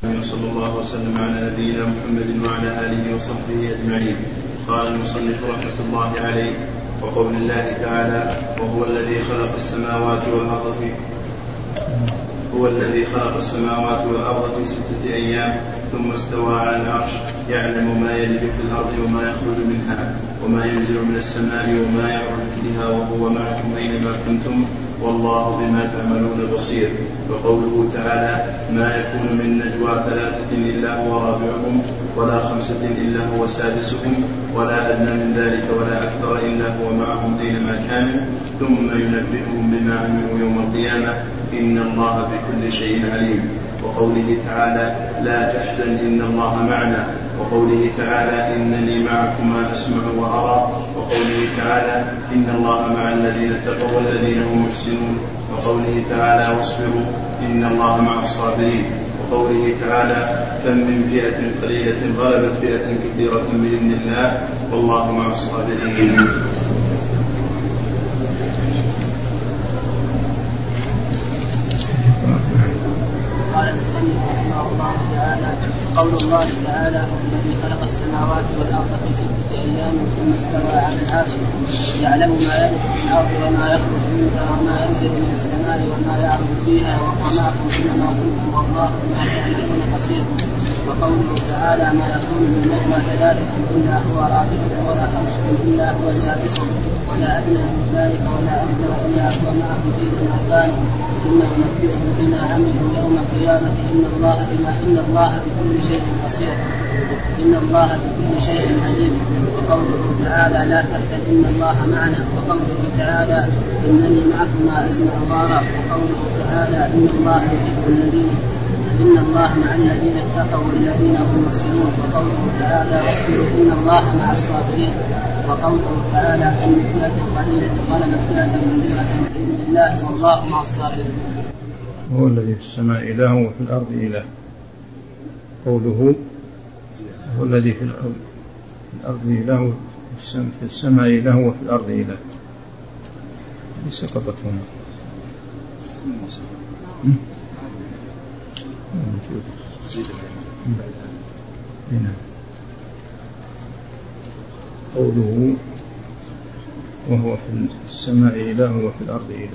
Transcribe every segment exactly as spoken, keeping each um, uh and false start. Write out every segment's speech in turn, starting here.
صلى الله وسلم على نبينا محمد وعلى آله وصحبه أجمعين. قال المصنف رحمة الله عليه: وقول الله تعالى: وهو الذي خلق السماوات والأرض في هو الذي خلق السماوات والأرض في ستة أيام ثم استوى على العرش يعلم ما يلج في الأرض وما يخرج منها وما ينزل من السماء وما يعرج فيها وهو معكم أينما كنتم والله بما تعملون بصير. وقوله تعالى: ما يكون من نجوى ثلاثة إلا هو رابعهم ولا خمسة إلا هو سادسهم ولا أدنى من ذلك ولا أكثر إلا هو معهم أينما كانوا ثم ينبئهم بما عملوا يوم القيامة إن الله بكل شيء عليم. وقوله تعالى: لا تحزن إن الله معنا. وقوله تعالى: إنني معكما أسمع وأرى. وقوله تعالى: إن الله مع الذين اتقوا والذين هم محسنون. وقوله تعالى: واصبروا إن الله مع الصابرين. وقوله تعالى: كم من فئة قليلة غلبت فئة كثيرة بإذن الله والله مع الصابرين. قال المصنف رحمه الله تعالى: قول الله تعالى: هو الذي خلق السماوات والأرض في ستة أيام ثم استوى على العرش يعلم ما يلج في الأرض وما يخرج منها وما ينزل من السماء وما يعرج فيها وهو معكم أينما كنتم والله بما تعملون بصير. وقوله تعالى: ما يكون من نجوى ثلاثة إلا هو رابعهم ولا خمسة إلا هو سادسهم ولا أدنى من ذلك ولا أكثر إلا هو معهم أينما كانوا ثم ينبئهم بما عملوا يوم القيامة إن الله بما إن الله بكل شيء بصير إن الله بكل شيء عليم. وقوله تعالى: لا تحزن إن الله معنا. وقوله تعالى: إنني معكما أسمع وأرى. وقوله تعالى: إن الله يحب الذين إن الله مع الذين اتقوا والذين هم محسنون. وقوله تعالى: واصبروا إن الله مع الصابرين. وقوله تعالى: أن فئة قليلة غلبت فئة كثيرة بإذن الله والله مع الصابرين. هو الذي في السماء إله وفي الأرض إله. قوله هو الذي في الأرض إله في السماء إله وفي الأرض إله سقطت هنا. قوله وهو في السماء إله وفي الأرض إله.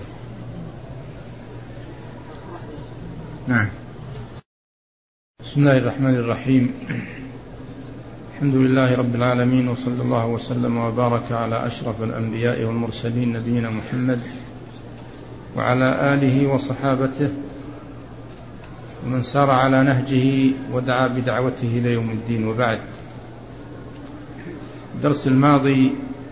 نعم. بسم الله الرحمن الرحيم. الحمد لله رب العالمين، وصلى الله وسلم وبارك على أشرف الأنبياء والمرسلين نبينا محمد وعلى آله وصحابته ومن سار على نهجه ودعا بدعوته إلى يوم الدين. وبعد، الدرس الماضي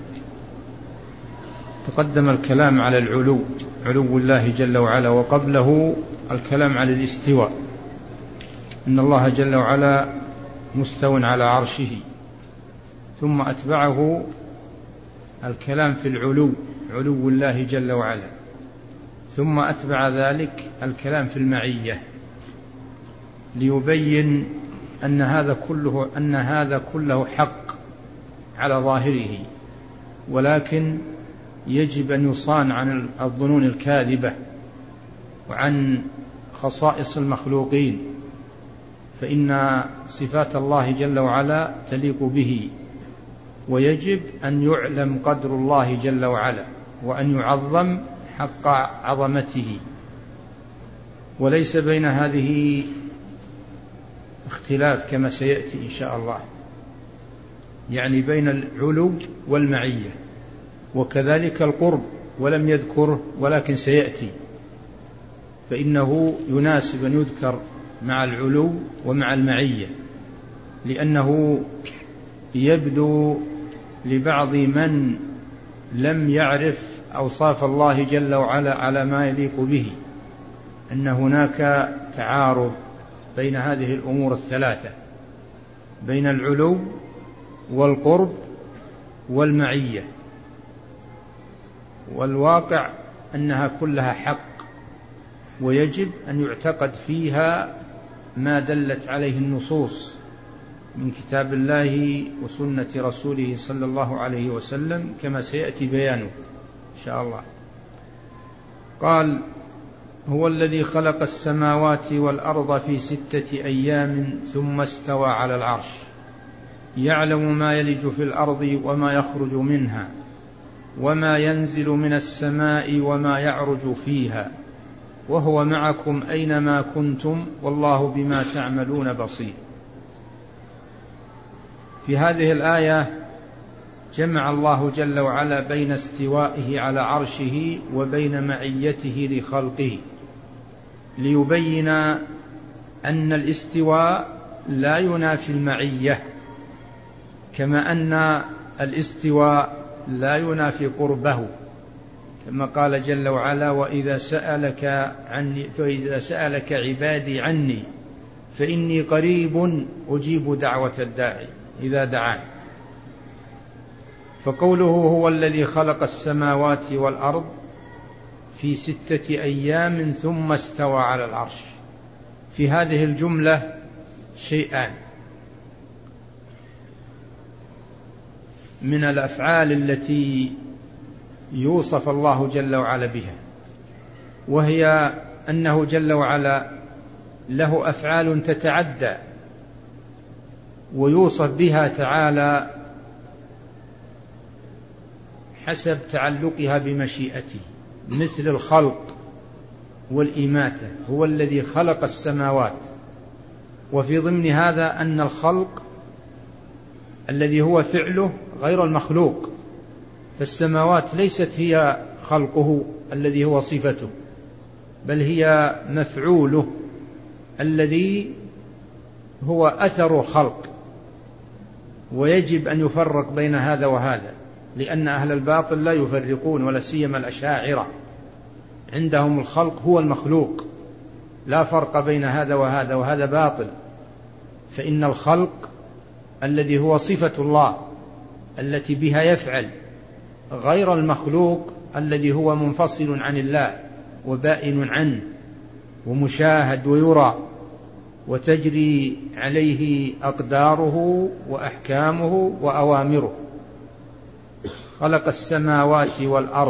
تقدم الكلام على العلو، علو الله جل وعلا، وقبله الكلام على الاستواء، إن الله جل وعلا مستو على عرشه، ثم أتبعه الكلام في العلو، علو الله جل وعلا، ثم أتبع ذلك الكلام في المعية، ليبين أن هذا كله أن هذا كله حق على ظاهره، ولكن يجب أن يصان عن الظنون الكاذبة وعن خصائص المخلوقين، فإن صفات الله جل وعلا تليق به، ويجب أن يعلم قدر الله جل وعلا وأن يعظم حق عظمته، وليس بين هذه اختلاف كما سيأتي إن شاء الله، يعني بين العلو والمعية، وكذلك القرب ولم يذكره ولكن سيأتي، فإنه يناسب أن يذكر مع العلو ومع المعية، لأنه يبدو لبعض من لم يعرف أوصاف الله جل وعلا على ما يليق به أن هناك تعارض بين هذه الأمور الثلاثة، بين العلو والقرب والمعية، والواقع أنها كلها حق، ويجب أن يعتقد فيها ما دلت عليه النصوص من كتاب الله وسنة رسوله صلى الله عليه وسلم، كما سيأتي بيانه إن شاء الله. قال هو الذي خلق السماوات والأرض في ستة أيام ثم استوى على العرش يعلم ما يلج في الأرض وما يخرج منها وما ينزل من السماء وما يعرج فيها وهو معكم أينما كنتم والله بما تعملون بصير. في هذه الآية جمع الله جل وعلا بين استوائه على عرشه وبين معيته لخلقه ليبين أن الاستواء لا ينافي المعية، كما أن الاستواء لا ينافي قربه، كما قال جل وعلا وإذا سألك عني فإذا سألك عبادي عني فإني قريب أجيب دعوة الداعي إذا دعان. فقوله هو الذي خلق السماوات والأرض في ستة أيام ثم استوى على العرش، في هذه الجملة شيئان من الأفعال التي يوصف الله جل وعلا بها، وهي أنه جل وعلا له أفعال تتعدى ويوصف بها تعالى حسب تعلقها بمشيئته، مثل الخلق والإماتة. هو الذي خلق السماوات، وفي ضمن هذا أن الخلق الذي هو فعله غير المخلوق، فالسماوات ليست هي خلقه الذي هو صفته، بل هي مفعوله الذي هو أثر الخلق. ويجب أن يفرق بين هذا وهذا، لأن أهل الباطل لا يفرقون، ولا سيما الأشاعرة عندهم الخلق هو المخلوق، لا فرق بين هذا وهذا، وهذا باطل. فإن الخلق الذي هو صفة الله التي بها يفعل غير المخلوق الذي هو منفصل عن الله وبائن عنه ومشاهد ويرى وتجري عليه أقداره وأحكامه وأوامره. خلق السماوات والأرض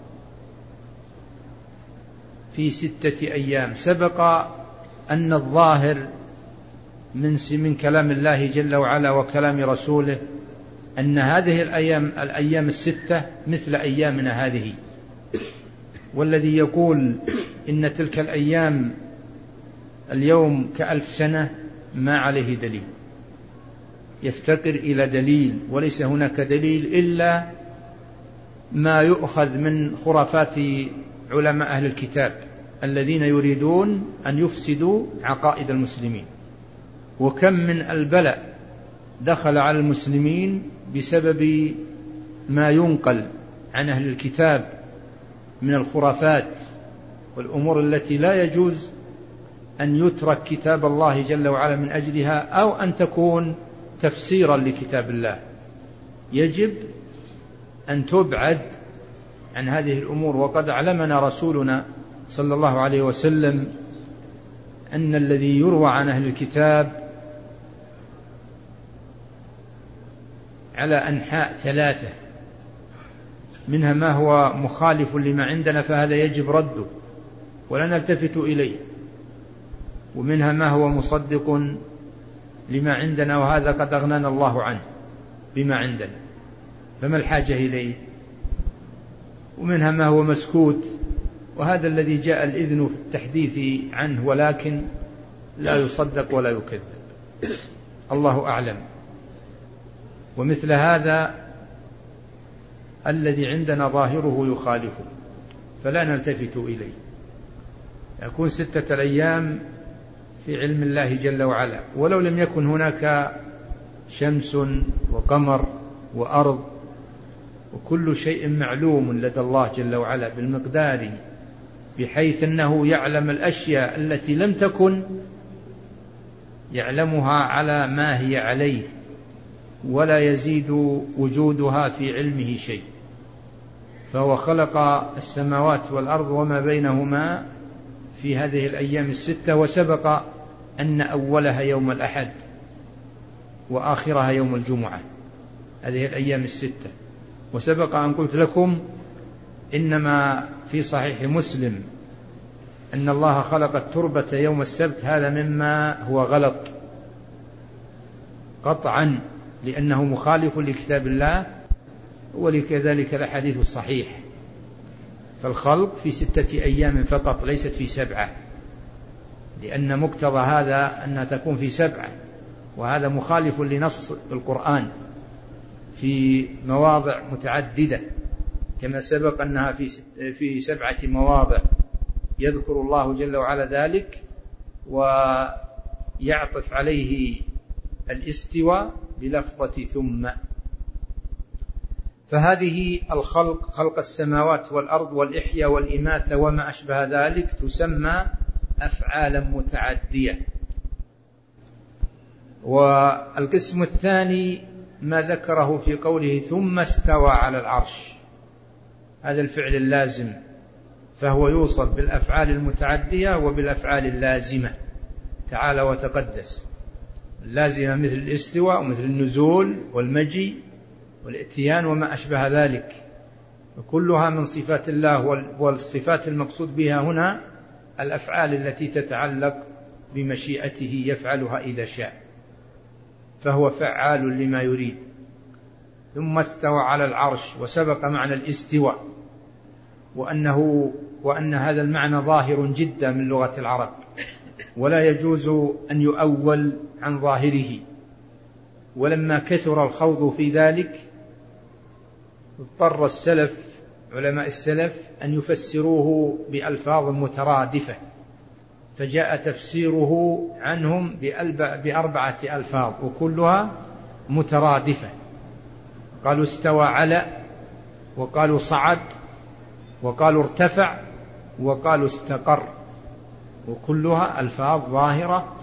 في ستة أيام. سبق أن الظاهر من من كلام الله جل وعلا وكلام رسوله أن هذه الأيام الأيام الستة مثل أيامنا هذه، والذي يقول إن تلك الأيام اليوم كألف سنة ما عليه دليل، يفتقر إلى دليل، وليس هناك دليل إلا ما يؤخذ من خرافات علماء أهل الكتاب الذين يريدون أن يفسدوا عقائد المسلمين. وكم من البلاء دخل على المسلمين بسبب ما ينقل عن أهل الكتاب من الخرافات والأمور التي لا يجوز أن يترك كتاب الله جل وعلا من أجلها، أو أن تكون تفسيرا لكتاب الله. يجب أن تبعد عن هذه الأمور. وقد علمنا رسولنا صلى الله عليه وسلم أن الذي يروى عن أهل الكتاب على أنحاء ثلاثة، منها ما هو مخالف لما عندنا فهذا يجب رده ولا نلتفت إليه، ومنها ما هو مصدق لما عندنا وهذا قد أغنانا الله عنه بما عندنا فما الحاجة إليه، ومنها ما هو مسكوت وهذا الذي جاء الإذن في التحديث عنه ولكن لا يصدق ولا يكذب، الله أعلم. ومثل هذا الذي عندنا ظاهره يخالفه فلا نلتفت إليه. يكون ستة الأيام في علم الله جل وعلا، ولو لم يكن هناك شمس وقمر وأرض وكل شيء معلوم لدى الله جل وعلا بالمقدار، بحيث أنه يعلم الأشياء التي لم تكن يعلمها على ما هي عليه، ولا يزيد وجودها في علمه شيء. فهو خلق السماوات والأرض وما بينهما في هذه الأيام الستة، وسبق أن أولها يوم الأحد وآخرها يوم الجمعة، هذه الأيام الستة. وسبق أن قلت لكم إنما في صحيح مسلم أن الله خلق التربة يوم السبت هذا مما هو غلط قطعا، لأنه مخالف لكتاب الله ولكذلك الأحاديث الصحيح. فالخلق في ستة أيام فقط ليست في سبعة، لأن مقتضى هذا أنها تكون في سبعة، وهذا مخالف لنص القرآن في مواضع متعددة، كما سبق أنها في في سبعة مواضع يذكر الله جل وعلا ذلك ويعطف عليه الاستواء بلفظة ثم. فهذه الخلق، خلق السماوات والأرض والإحياء والإماتة وما أشبه ذلك، تسمى أفعالا متعدية. والقسم الثاني ما ذكره في قوله ثم استوى على العرش، هذا الفعل اللازم، فهو يوصف بالأفعال المتعدية وبالأفعال اللازمة تعالى وتقدس. اللازمة مثل الاستواء ومثل النزول والمجيء والاتيان وما أشبه ذلك، وكلها من صفات الله. والصفات المقصود بها هنا الأفعال التي تتعلق بمشيئته يفعلها إذا شاء، فهو فعال لما يريد. ثم استوى على العرش، وسبق معنى الاستواء وأنه وأن هذا المعنى ظاهر جدا من لغة العرب، ولا يجوز أن يؤول عن ظاهره. ولما كثر الخوض في ذلك اضطر السلف، علماء السلف، أن يفسروه بألفاظ مترادفة، فجاء تفسيره عنهم بأربعة ألفاظ وكلها مترادفة. قالوا استوى على، وقالوا صعد، وقالوا ارتفع، وقالوا استقر، وكلها ألفاظ ظاهرة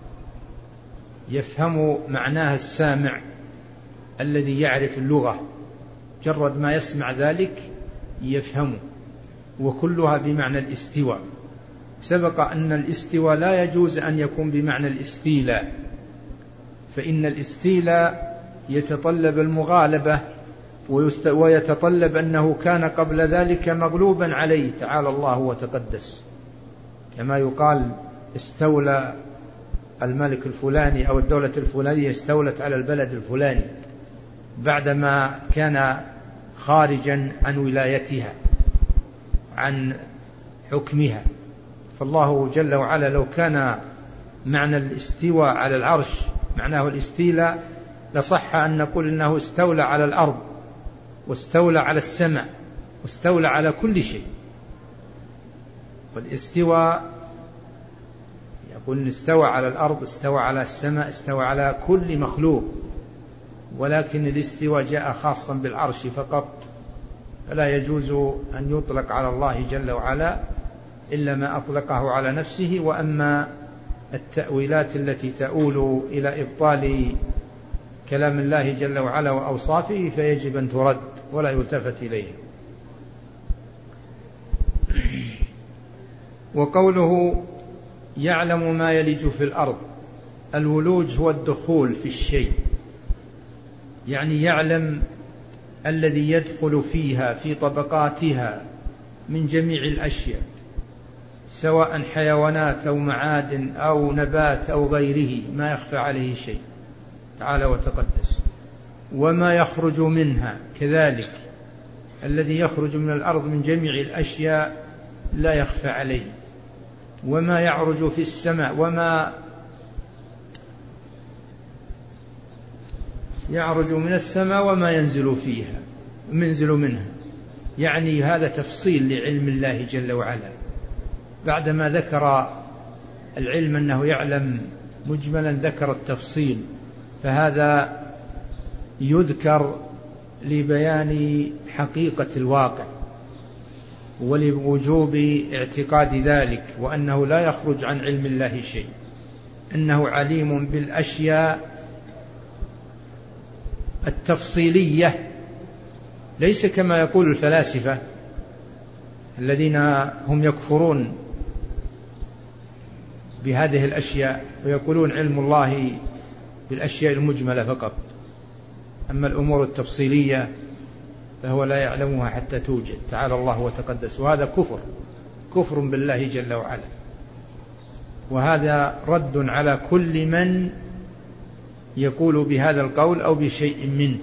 يفهم معناها السامع الذي يعرف اللغة، جرد ما يسمع ذلك يفهمه، وكلها بمعنى الاستواء. سبق أن الاستواء لا يجوز أن يكون بمعنى الاستيلاء، فإن الاستيلاء يتطلب المغالبة ويتطلب أنه كان قبل ذلك مغلوبا عليه تعالى الله وتقدس، كما يقال استولى الملك الفلاني أو الدولة الفلانية استولت على البلد الفلاني بعدما كان خارجا عن ولايتها عن حكمها. فالله جل وعلا لو كان معنى الاستواء على العرش معناه الاستيلاء لصح أن نقول إنه استولى على الأرض واستولى على السماء واستولى على كل شيء. والاستواء يقول استوى على الأرض، استوى على السماء، استوى على كل مخلوق، ولكن الاستواء جاء خاصا بالعرش فقط، فلا يجوز أن يطلق على الله جل وعلا إلا ما أطلقه على نفسه. وأما التأويلات التي تؤول إلى إبطال كلام الله جل وعلا وأوصافه فيجب أن ترد ولا يلتفت إليه. وقوله يعلم ما يلج في الأرض، الولوج هو الدخول في الشيء، يعني يعلم الذي يدخل فيها في طبقاتها من جميع الأشياء، سواء حيوانات أو معادن أو نبات أو غيره، ما يخفى عليه شيء تعالى وتقدس. وما يخرج منها كذلك، الذي يخرج من الأرض من جميع الأشياء لا يخفى عليه. وما يعرج في السماء، وما يعرج من السماء وما ينزل فيها منزل منها، يعني هذا تفصيل لعلم الله جل وعلا. بعدما ذكر العلم أنه يعلم مجملا ذكر التفصيل، فهذا يذكر لبيان حقيقة الواقع ولوجوب اعتقاد ذلك، وأنه لا يخرج عن علم الله شيء، أنه عليم بالأشياء التفصيلية، ليس كما يقول الفلاسفة الذين هم يكفرون بهذه الأشياء ويقولون علم الله بالأشياء المجملة فقط، أما الأمور التفصيلية فهو لا يعلمها حتى توجد تعالى الله وتقدس. وهذا كفر كفر بالله جل وعلا، وهذا رد على كل من يقول بهذا القول أو بشيء منه.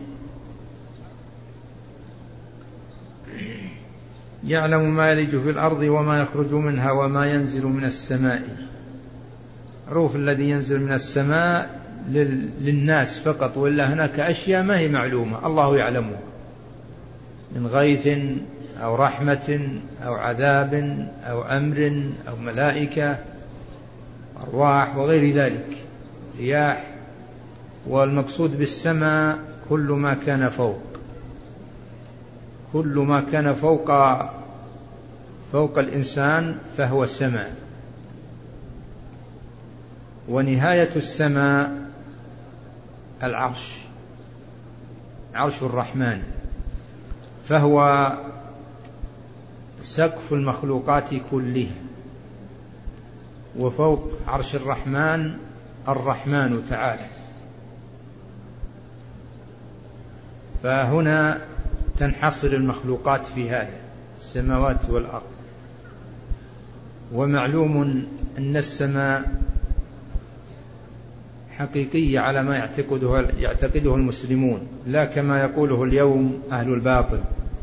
يعلم ما يلج في الأرض وما يخرج منها وما ينزل من السماء. معروف الذي ينزل من السماء للناس فقط، وإلا هناك أشياء ما هي معلومة الله يعلمها من غيث أو رحمة أو عذاب أو أمر أو ملائكة أرواح وغير ذلك، رياح. والمقصود بالسماء كل ما كان فوق، كل ما كان فوق فوق الإنسان فهو سماء. ونهاية السماء العرش، عرش الرحمن، فهو سقف المخلوقات كلها، وفوق عرش الرحمن الرحمن تعالى. فهنا تنحصر المخلوقات في هذا السماوات والأرض. ومعلوم أن السماء حقيقية على ما يعتقده, يعتقده المسلمون، لا كما يقوله اليوم أهل الباطل،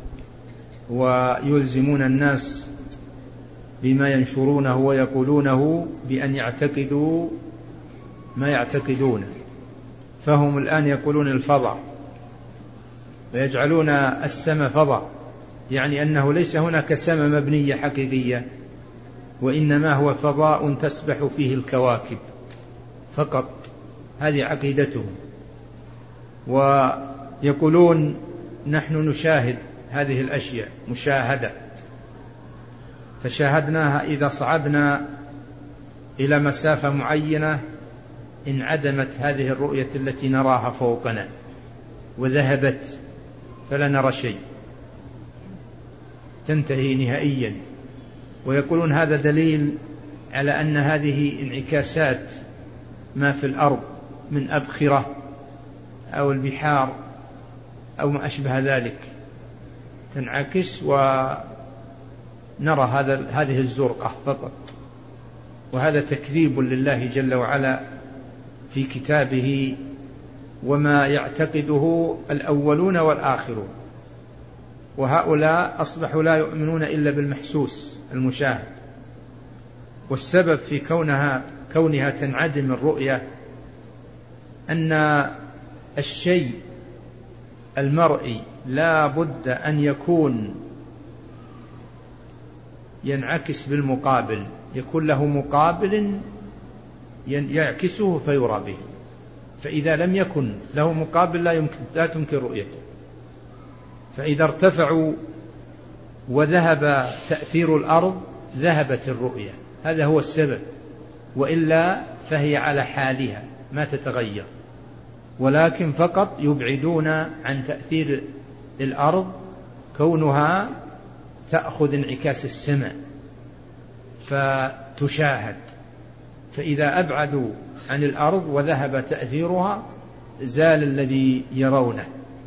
ويلزمون الناس بما ينشرونه ويقولونه بأن يعتقدوا ما يعتقدونه. فهم الآن يقولون الفضاء، ويجعلون السماء فضاء، يعني أنه ليس هناك سماء مبنية حقيقية، وإنما هو فضاء تسبح فيه الكواكب فقط. هذه عقيدتهم. ويقولون نحن نشاهد هذه الأشياء مشاهدة، فشاهدناها إذا صعدنا إلى مسافة معينة انعدمت هذه الرؤية التي نراها فوقنا وذهبت، فلا نرى شيء، تنتهي نهائيا. ويقولون هذا دليل على أن هذه انعكاسات ما في الأرض من أبخرة أو البحار أو ما أشبه ذلك، تنعكس ونرى هذا هذه الزرقة فقط. وهذا تكذيب لله جل وعلا في كتابه وما يعتقده الأولون والآخرون. وهؤلاء أصبحوا لا يؤمنون إلا بالمحسوس المشاهد. والسبب في كونها كونها تنعدم الرؤية أن الشيء المرئي لا بد أن يكون ينعكس بالمقابل، يكون له مقابل يعكسه فيرى به. فإذا لم يكن له مقابل لا يمكن لا تمكن رؤيته. فإذا ارتفعوا وذهب تأثير الأرض ذهبت الرؤية، هذا هو السبب. وإلا فهي على حالها ما تتغير، ولكن فقط يبعدون عن تأثير الأرض كونها تأخذ انعكاس السماء فتشاهد. فإذا أبعدوا عن الأرض وذهب تأثيرها زال الذي يرونه.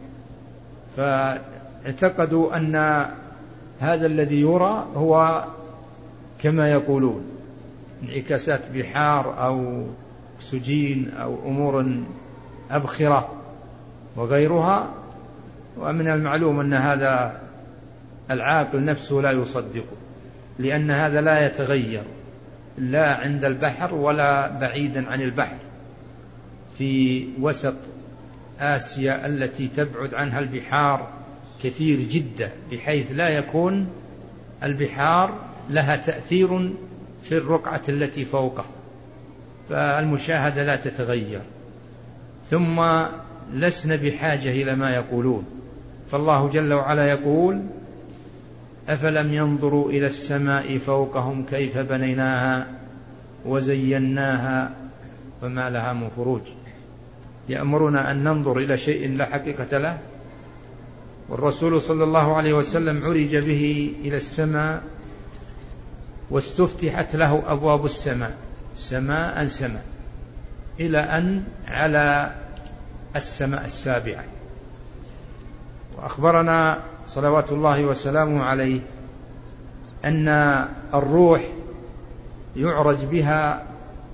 فاعتقدوا أن هذا الذي يرى هو كما يقولون انعكاسات بحار أو أكسجين أو أمور أبخرة وغيرها. ومن المعلوم أن هذا العاقل نفسه لا يصدقه، لأن هذا لا يتغير لا عند البحر ولا بعيدا عن البحر. في وسط آسيا التي تبعد عنها البحار كثير جدا، بحيث لا يكون البحار لها تأثير في الرقعة التي فوقه، فالمشاهدة لا تتغير. ثم لسنا بحاجة إلى ما يقولون. فالله جل وعلا يقول أفلم ينظروا إلى السماء فوقهم كيف بنيناها وزيناها فما لها من فروج. يأمرنا أن ننظر إلى شيء لا حقيقة له. والرسول صلى الله عليه وسلم عرج به إلى السماء واستفتحت له أبواب السماء سماء سماء إلى أن على السماء السابعة. وأخبرنا صلوات الله وسلامه عليه أن الروح يعرج بها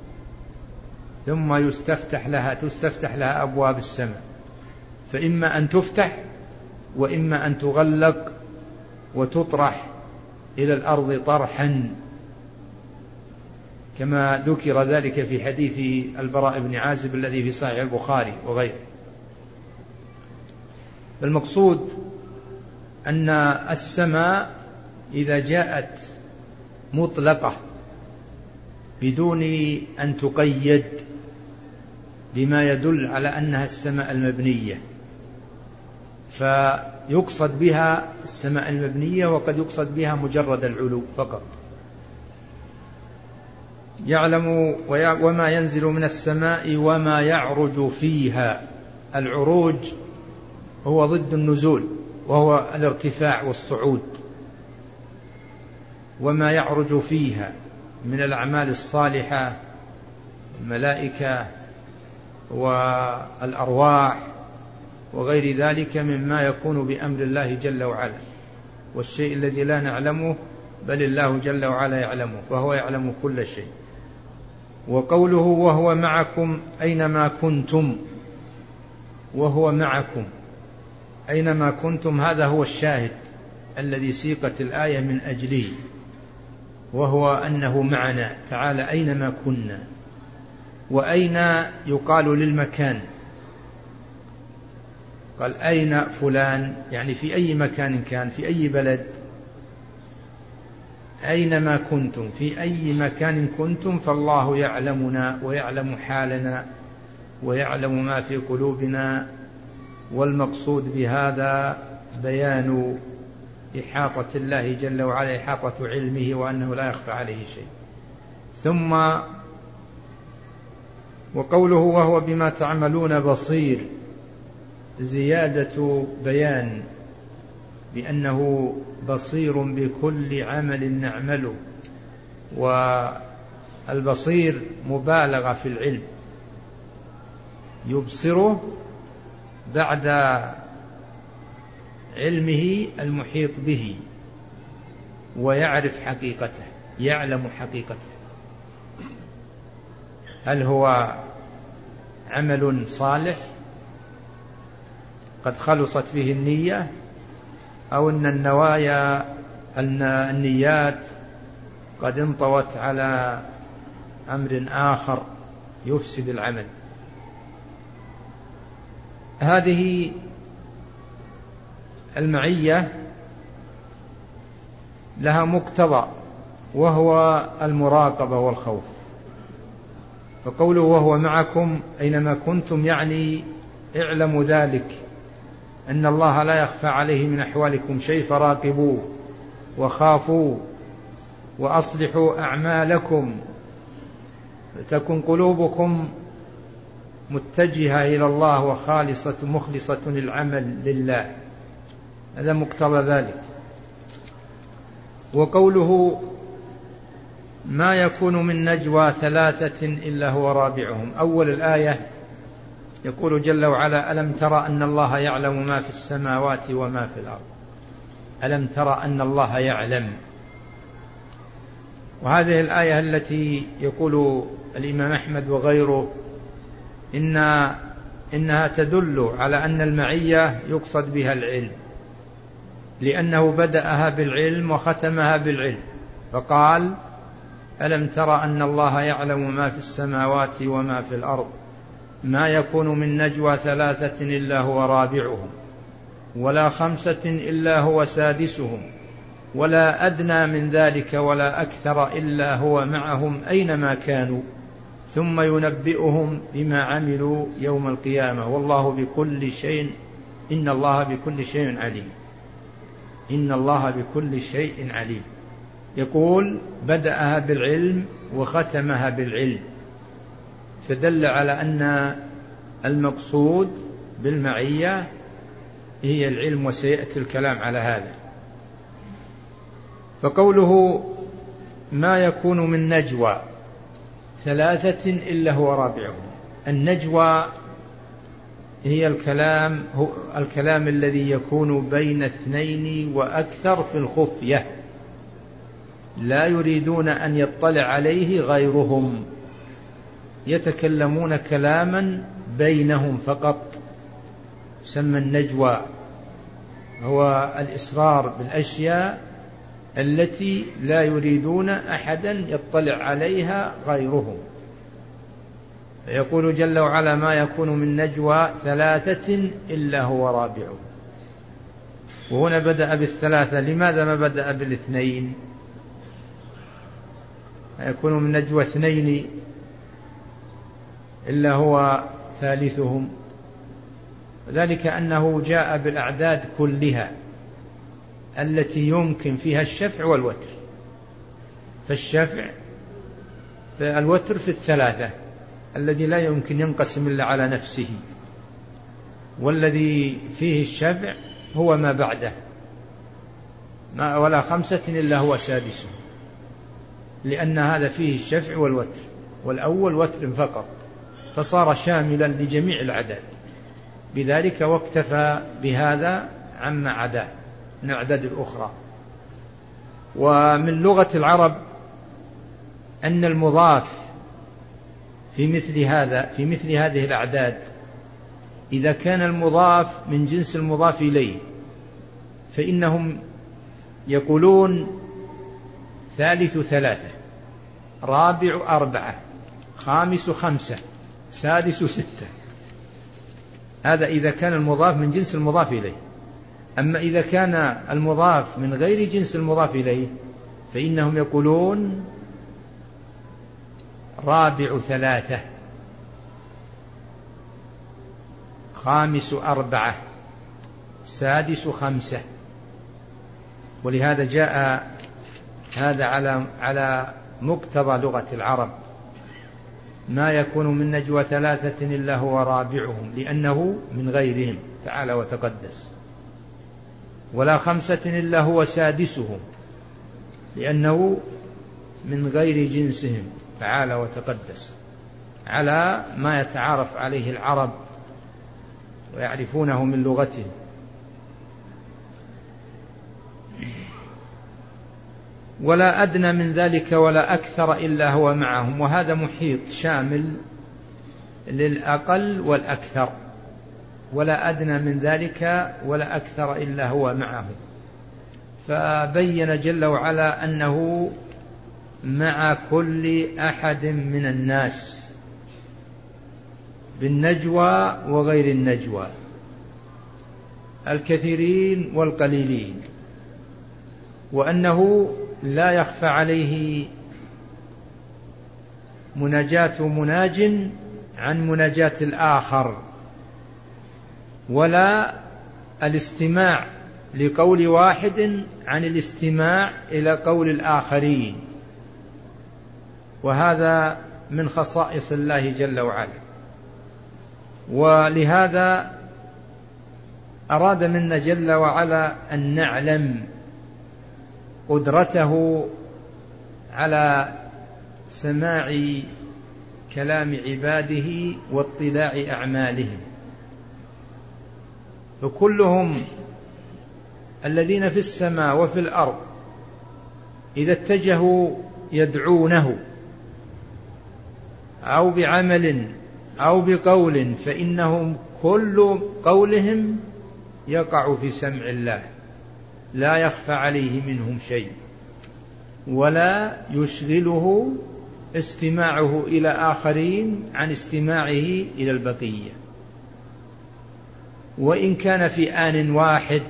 ثم يستفتح لها تستفتح لها أبواب السماء، فإما أن تفتح وإما أن تغلق وتطرح إلى الأرض طرحا، كما ذكر ذلك في حديث البراء بن عازب الذي في صحيح البخاري وغيره. المقصود أن السماء إذا جاءت مطلقة بدون أن تقيد بما يدل على أنها السماء المبنية، فيقصد بها السماء المبنية وقد يقصد بها مجرد العلو فقط. يعلم وما ينزل من السماء وما يعرج فيها. العروج هو ضد النزول وهو الارتفاع والصعود. وما يعرج فيها من الأعمال الصالحة، الملائكة والأرواح وغير ذلك مما يكون بأمر الله جل وعلا، والشيء الذي لا نعلمه بل الله جل وعلا يعلمه، فهو يعلم كل شيء. وقوله وهو معكم أينما كنتم، وهو معكم أينما كنتم، هذا هو الشاهد الذي سيقت الآية من أجله، وهو أنه معنا تعالى أينما كنا. وأين يقال للمكان، قال أين فلان، يعني في أي مكان كان، في أي بلد. أينما كنتم، في أي مكان كنتم، فالله يعلمنا ويعلم حالنا ويعلم ما في قلوبنا. والمقصود بهذا بيان إحاطة الله جل وعلا، إحاطة علمه، وأنه لا يخفى عليه شيء. ثم وقوله وهو بما تعملون بصير، زيادة بيان بأنه بصير بكل عمل نعمله. والبصير مبالغة في العلم، يبصره بعد علمه المحيط به، ويعرف حقيقته، يعلم حقيقته، هل هو عمل صالح قد خلصت فيه النية، أو أن النوايا أن النيات قد انطوت على أمر آخر يفسد العمل. هذه المعية لها مقتضى، وهو المراقبة والخوف. فقوله وهو معكم أينما كنتم، يعني اعلموا ذلك أن الله لا يخفى عليه من أحوالكم شيء، فراقبوه وخافوا وأصلحوا أعمالكم، تكن قلوبكم متجهة إلى الله وخالصة مخلصة العمل لله. هذا مقتضى ذلك. وقوله ما يكون من نجوى ثلاثة إلا هو رابعهم، أول الآية يقول جل وعلا ألم ترى أن الله يعلم ما في السماوات وما في الأرض. ألم ترى أن الله يعلم. وهذه الآية التي يقول الإمام أحمد وغيره إن إنها تدل على أن المعية يقصد بها العلم، لأنه بدأها بالعلم وختمها بالعلم، فقال ألم ترى أن الله يعلم ما في السماوات وما في الأرض، ما يكون من نجوى ثلاثة إلا هو رابعهم، ولا خمسة إلا هو سادسهم، ولا أدنى من ذلك ولا أكثر إلا هو معهم أينما كانوا، ثم ينبئهم بما عملوا يوم القيامة، والله بكل شيء إن الله بكل شيء عليم. إن الله بكل شيء عليم. يقول بدأها بالعلم وختمها بالعلم، فدل على أن المقصود بالمعية هي العلم، وسيأتي الكلام على هذا. فقوله ما يكون من نجوى ثلاثة إلا هو رابعهم، النجوى هي الكلام هو الكلام الذي يكون بين اثنين وأكثر في الخفية، لا يريدون أن يطلع عليه غيرهم، يتكلمون كلاما بينهم فقط، يسمى النجوى، هو الإسرار بالأشياء التي لا يريدون أحدا يطلع عليها غيرهم. يقول جل وعلا: ما يكون من نجوى ثلاثة إلا هو رابعهم. وهنا بدأ بالثلاثة، لماذا ما بدأ بالاثنين؟ يكون من نجوى اثنين إلا هو ثالثهم، ذلك أنه جاء بالأعداد كلها التي يمكن فيها الشفع والوتر، فالشفع فالوتر في الثلاثة الذي لا يمكن ينقسم إلا على نفسه، والذي فيه الشفع هو ما بعده، ما ولا خمسة إلا هو سادسه، لأن هذا فيه الشفع والوتر، والأول وتر فقط، فصار شاملا لجميع الأعداد، بذلك واكتفى بهذا عما عداه من الأعداد الأخرى. ومن لغة العرب أن المضاف في مثل هذا في مثل هذه الأعداد إذا كان المضاف من جنس المضاف إليه فإنهم يقولون ثالث ثلاثة، رابع أربعة، خامس خمسة، سادس ستة. هذا إذا كان المضاف من جنس المضاف إليه. أما إذا كان المضاف من غير جنس المضاف إليه فإنهم يقولون رابع ثلاثة، خامس أربعة، سادس خمسة. ولهذا جاء هذا على على مقتضى لغة العرب: ما يكون من نجوى ثلاثة إلا هو رابعهم، لأنه من غيرهم تعالى وتقدس، ولا خمسة إلا هو سادسهم، لأنه من غير جنسهم تعالى وتقدس، على ما يتعارف عليه العرب ويعرفونه من لغتهم. ولا أدنى من ذلك ولا أكثر إلا هو معهم، وهذا محيط شامل للأقل والأكثر. ولا أدنى من ذلك ولا أكثر إلا هو معهم، فبين جل وعلا أنه مع كل أحد من الناس بالنجوى وغير النجوى، الكثيرين والقليلين، وأنه لا يخفى عليه مناجاة مناج عن مناجاة الآخر، ولا الاستماع لقول واحد عن الاستماع إلى قول الآخرين، وهذا من خصائص الله جل وعلا. ولهذا أراد منا جل وعلا أن نعلم قدرته على سماع كلام عباده واطلاع أعمالهم، فكلهم الذين في السماء وفي الأرض إذا اتجهوا يدعونه أو بعمل أو بقول فإنهم كل قولهم يقع في سمع الله، لا يخفى عليه منهم شيء، ولا يشغله استماعه إلى آخرين عن استماعه إلى البقية، وإن كان في آن واحد.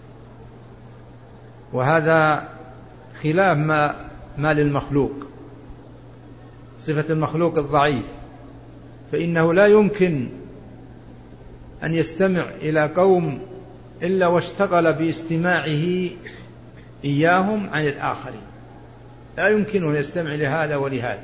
وهذا خلاف ما, ما للمخلوق، صفة المخلوق الضعيف، فإنه لا يمكن أن يستمع إلى قوم إلا واشتغل باستماعه إياهم عن الآخرين، لا يمكن أن يستمع لهذا ولهذا.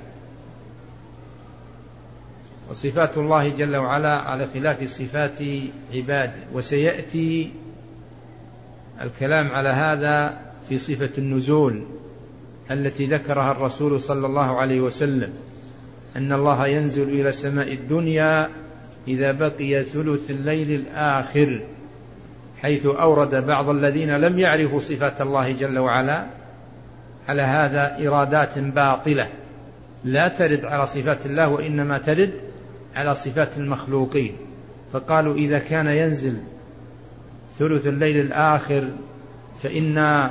وصفات الله جل وعلا على خلاف صفات عباده، وسيأتي الكلام على هذا في صفة النزول التي ذكرها الرسول صلى الله عليه وسلم، أن الله ينزل إلى سماء الدنيا إذا بقي ثلث الليل الآخر، حيث أورد بعض الذين لم يعرفوا صفات الله جل وعلا على هذا إرادات باطلة لا ترد على صفات الله وإنما ترد على صفات المخلوقين. فقالوا إذا كان ينزل ثلث الليل الآخر فإن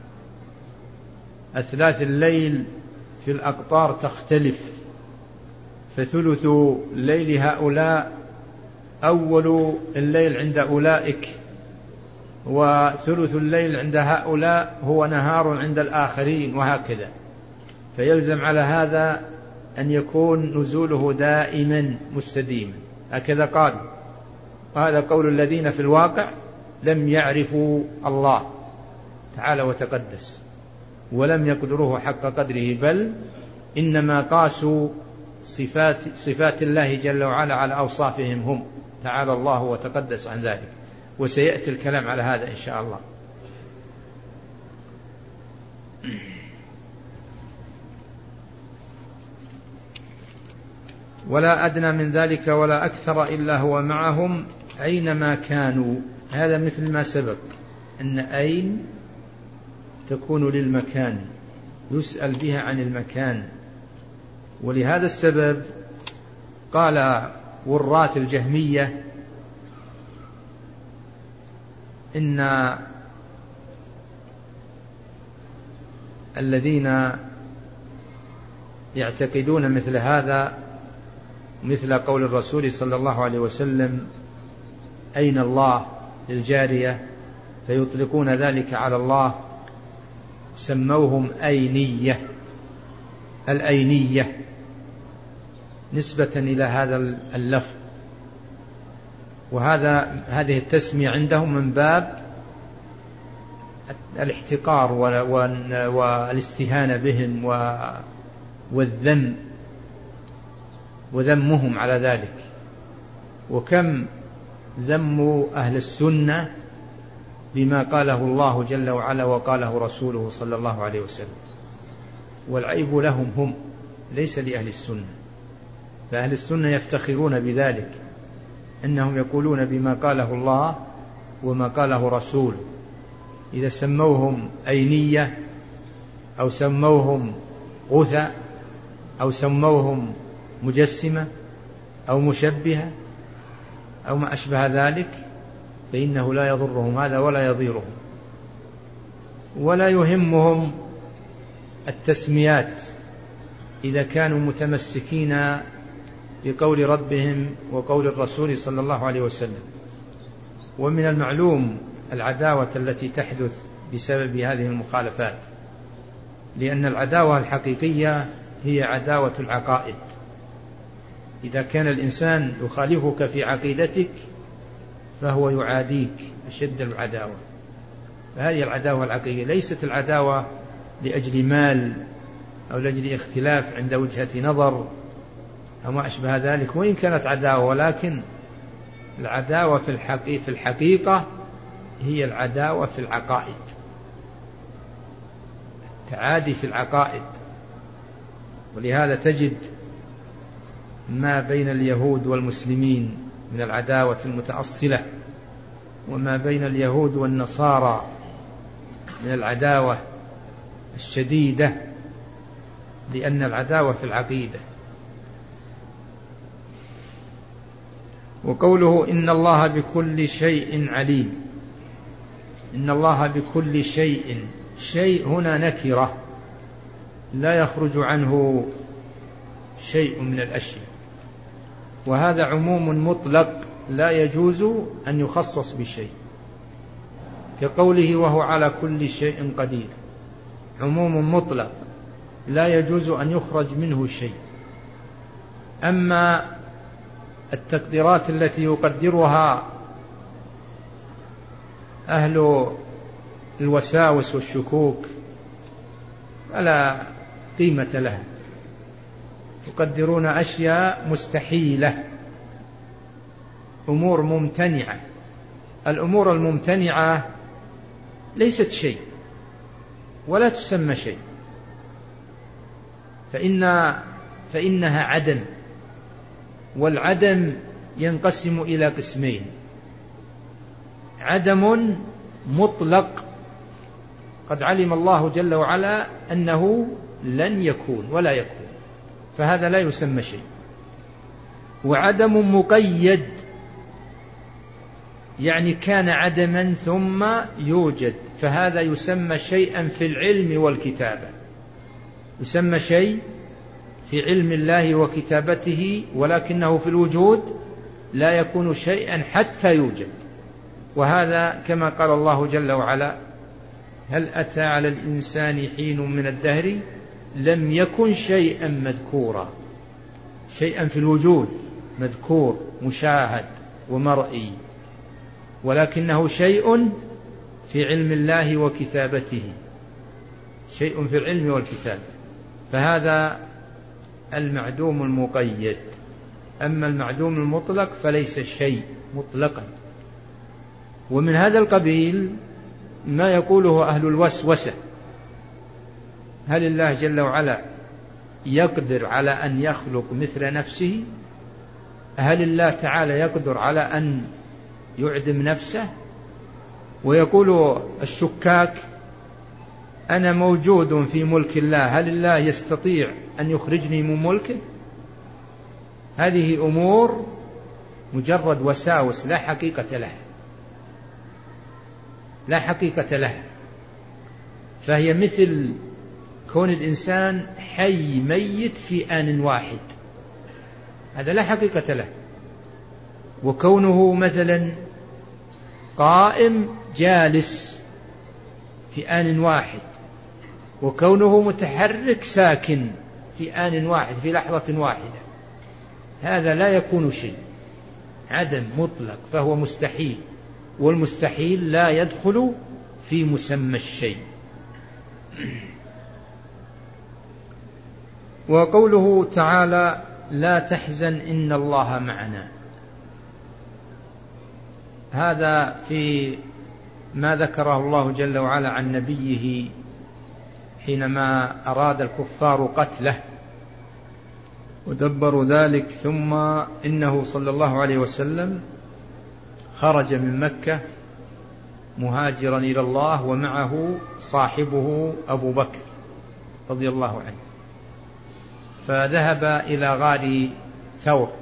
أثلاث الليل في الأقطار تختلف، فثلث الليل هؤلاء أول الليل عند أولئك، وثلث الليل عند هؤلاء هو نهار عند الآخرين، وهكذا. فيلزم على هذا أن يكون نزوله دائما مستديما، هكذا قال. وهذا قول الذين في الواقع لم يعرفوا الله تعالى وتقدس ولم يقدروه حق قدره، بل إنما قاسوا صفات, صفات الله جل وعلا على أوصافهم هم، تعالى الله وتقدس عن ذلك، وسيأتي الكلام على هذا إن شاء الله. ولا أدنى من ذلك ولا أكثر إلا هو معهم أينما كانوا. هذا مثل ما سبق أن أين تكون للمكان، يسأل بها عن المكان. ولهذا السبب قال وراث الجهمية إن الذين يعتقدون مثل هذا، مثل قول الرسول صلى الله عليه وسلم أين الله للجارية، فيطلقون ذلك على الله، سموهم أينية، الأينية نسبة إلى هذا اللفظ. وهذا هذه التسمية عندهم من باب الاحتقار والاستهانة بهم والذم وذمهم على ذلك. وكم ذموا أهل السنة بما قاله الله جل وعلا وقاله رسوله صلى الله عليه وسلم، والعيب لهم هم ليس لأهل السنة. فأهل السنة يفتخرون بذلك، أنهم يقولون بما قاله الله وما قاله رسول. إذا سموهم أينية أو سموهم غثى أو سموهم مجسمة أو مشبهة أو ما أشبه ذلك فإنه لا يضرهم هذا ولا يضيرهم، ولا يهمهم التسميات إذا كانوا متمسكين بقول ربهم وقول الرسول صلى الله عليه وسلم. ومن المعلوم العداوة التي تحدث بسبب هذه المخالفات، لأن العداوة الحقيقية هي عداوة العقائد. إذا كان الإنسان يخالفك في عقيدتك فهو يعاديك أشد العداوة. فهذه العداوة الحقيقية، ليست العداوة لأجل مال أو لأجل اختلاف عند وجهة نظر أو ما أشبه ذلك، وإن كانت عداوة، ولكن العداوة في الحقيقة, في الحقيقة هي العداوة في العقائد، تعادي في العقائد. ولهذا تجد ما بين اليهود والمسلمين من العداوة المتأصلة، وما بين اليهود والنصارى من العداوة الشديدة، لأن العداوة في العقيدة. وقوله إن الله بكل شيء عليم، إن الله بكل شيء، شيء هنا نكرة لا يخرج عنه شيء من الأشياء، وهذا عموم مطلق لا يجوز أن يخصص بشيء، كقوله وهو على كل شيء قدير، عموم مطلق لا يجوز أن يخرج منه شيء. أما التقديرات التي يقدرها أهل الوساوس والشكوك فلا قيمة لها، يقدرون أشياء مستحيلة، أمور ممتنعة. الأمور الممتنعة ليست شيء ولا تسمى شيء، فإن فإنها عدم، والعدم ينقسم إلى قسمين: عدم مطلق قد علم الله جل وعلا أنه لن يكون ولا يكون، فهذا لا يسمى شيء. وعدم مقيد يعني كان عدما ثم يوجد، فهذا يسمى شيئا في العلم والكتابة، يسمى شيء في علم الله وكتابته، ولكنه في الوجود لا يكون شيئا حتى يوجد. وهذا كما قال الله جل وعلا: هل أتى على الإنسان حين من الدهر لم يكن شيئا مذكورا. شيئا في الوجود مذكور مشاهد ومرئي، ولكنه شيء في علم الله وكتابته، شيء في العلم والكتابة، فهذا المعدوم المقيد. أما المعدوم المطلق فليس الشيء مطلقا. ومن هذا القبيل ما يقوله أهل الوسوسة: هل الله جل وعلا يقدر على أن يخلق مثل نفسه؟ هل الله تعالى يقدر على أن يعدم نفسه؟ ويقول الشكاك: أنا موجود في ملك الله، هل الله يستطيع أن يخرجني من ملكه؟ هذه أمور مجرد وساوس لا حقيقة لها، لا حقيقة لها. فهي مثل كون الإنسان حي ميت في آن واحد، هذا لا حقيقة له. وكونه مثلا قائم جالس في آن واحد، وكونه متحرك ساكن في آن واحد في لحظة واحدة، هذا لا يكون شيء، عدم مطلق، فهو مستحيل، والمستحيل لا يدخل في مسمى الشيء. وقوله تعالى: لا تحزن إن الله معنا، هذا في ما ذكره الله جل وعلا عن نبيه حينما أراد الكفار قتله ودبروا ذلك، ثم إنه صلى الله عليه وسلم خرج من مكة مهاجرا إلى الله، ومعه صاحبه أبو بكر رضي الله عنه، فذهب إلى غار ثور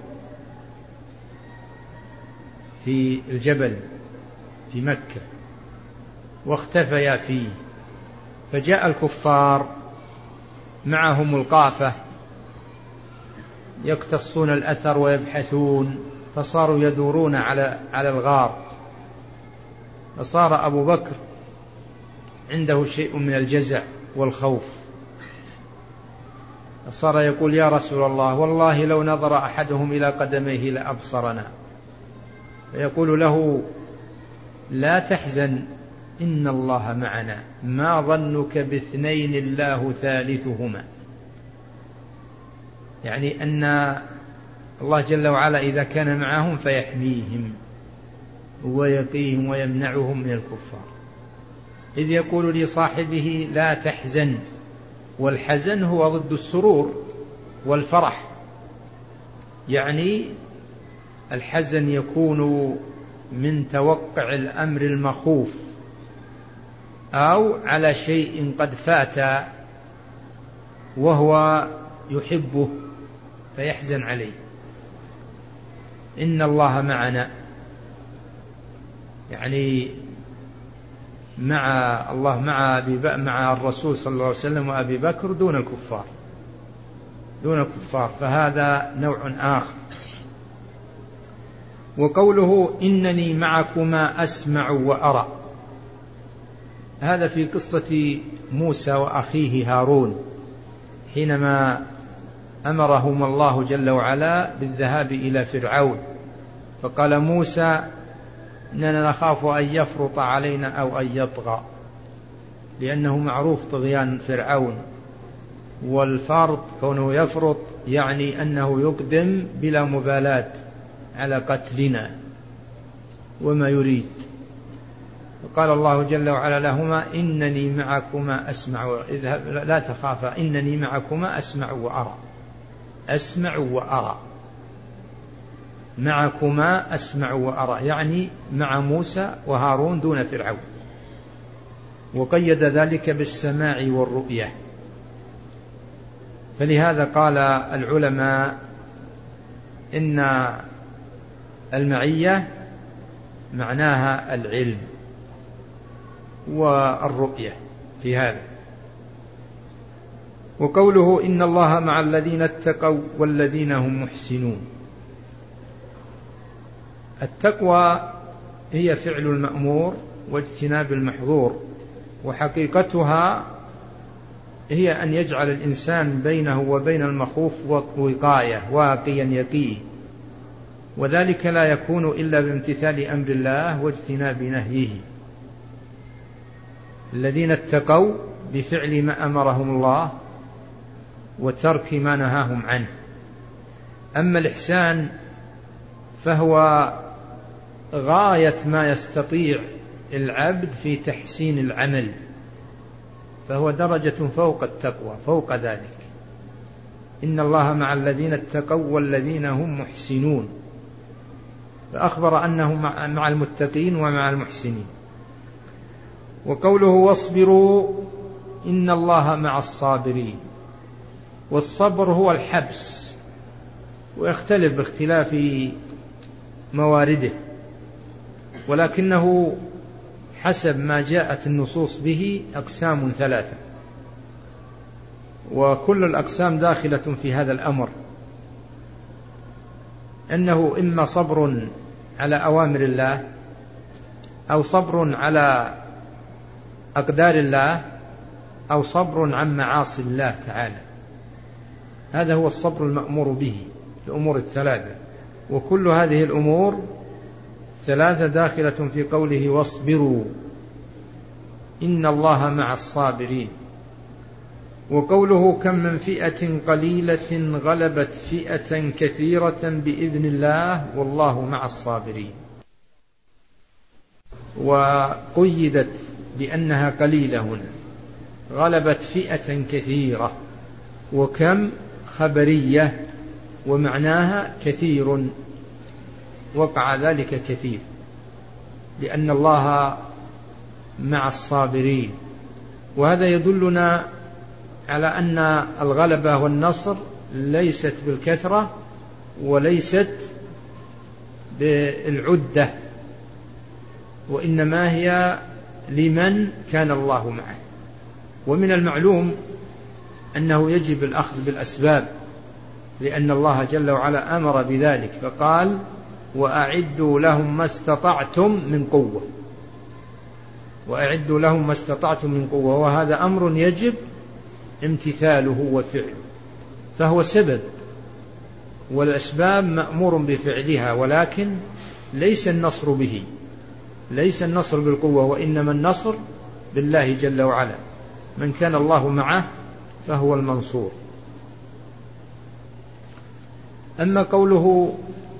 في الجبل في مكة واختفيا فيه. فجاء الكفار معهم القافة يقتصون الأثر ويبحثون، فصاروا يدورون على على الغار، فصار أبو بكر عنده شيء من الجزع والخوف، فصار يقول: يا رسول الله، والله لو نظر أحدهم إلى قدميه لأبصرنا. فيقول له: لا تحزن إن الله معنا، ما ظنك باثنين الله ثالثهما. يعني أن الله جل وعلا إذا كان معهم فيحميهم ويقيهم ويمنعهم من الكفار. إذ يقول لصاحبه: لا تحزن، والحزن هو ضد السرور والفرح، يعني الحزن يكون من توقع الأمر المخوف أو على شيء قد فات وهو يحبه فيحزن عليه. إن الله معنا، يعني مع الله مع مع الرسول صلى الله عليه وسلم وأبي بكر دون الكفار، دون الكفار، فهذا نوع آخر. وقوله: إنني معكما أسمع وأرى، هذا في قصة موسى وأخيه هارون حينما أمرهم الله جل وعلا بالذهاب إلى فرعون، فقال موسى: إننا نخاف أن يفرط علينا أو أن يطغى، لأنه معروف طغيان فرعون، والفرط كونه يفرط يعني أنه يقدم بلا مبالاة على قتلنا وما يريد. فقال الله جل وعلا لهما: إنني معكما أسمع، اذهب لا تخافا، إنني معكما أسمع وأرى. أسمع وأرى، معكما أسمع وأرى، يعني مع موسى وهارون دون فرعون. وقيد ذلك بالسماع والرؤية. فلهذا قال العلماء إن المعية معناها العلم والرؤية في هذا. وقوله إن الله مع الذين اتقوا والذين هم محسنون، التقوى هي فعل المأمور واجتناب المحظور، وحقيقتها هي أن يجعل الإنسان بينه وبين المخوف وقاية واقيا يقيه، وذلك لا يكون إلا بامتثال أمر الله واجتناب نهيه. الذين اتقوا بفعل ما أمرهم الله وترك ما نهاهم عنه. أما الإحسان فهو غاية ما يستطيع العبد في تحسين العمل، فهو درجة فوق التقوى، فوق ذلك. إن الله مع الذين اتقوا والذين هم محسنون، فأخبر أنه مع المتقين ومع المحسنين. وقوله واصبروا إن الله مع الصابرين، والصبر هو الحبس، ويختلف باختلاف موارده، ولكنه حسب ما جاءت النصوص به أقسام ثلاثة، وكل الأقسام داخلة في هذا الأمر، أنه إما صبر على أوامر الله، أو صبر على أقدار الله، أو صبر عن معاصي الله تعالى. هذا هو الصبر المأمور به، الأمور الثلاثة. وكل هذه الأمور ثلاثة داخلة في قوله واصبروا إن الله مع الصابرين. وقوله كم من فئة قليلة غلبت فئة كثيرة بإذن الله والله مع الصابرين. وقيدت بأنها قليلة هنا، غلبت فئة كثيرة، وكم خبرية ومعناها كثير، وقع ذلك كثير، لأن الله مع الصابرين. وهذا يدلنا على أن الغلبة والنصر ليست بالكثرة وليست بالعدة، وإنما هي لمن كان الله معه. ومن المعلوم أنه يجب الأخذ بالأسباب، لأن الله جل وعلا أمر بذلك، فقال وأعدوا لهم ما استطعتم من قوة، وأعدوا لهم ما استطعتم من قوة، وهذا أمر يجب امتثاله وفعله، فهو سبب، والأسباب مأمور بفعلها، ولكن ليس النصر به، ليس النصر بالقوة، وإنما النصر بالله جل وعلا. من كان الله معه فهو المنصور. أما قوله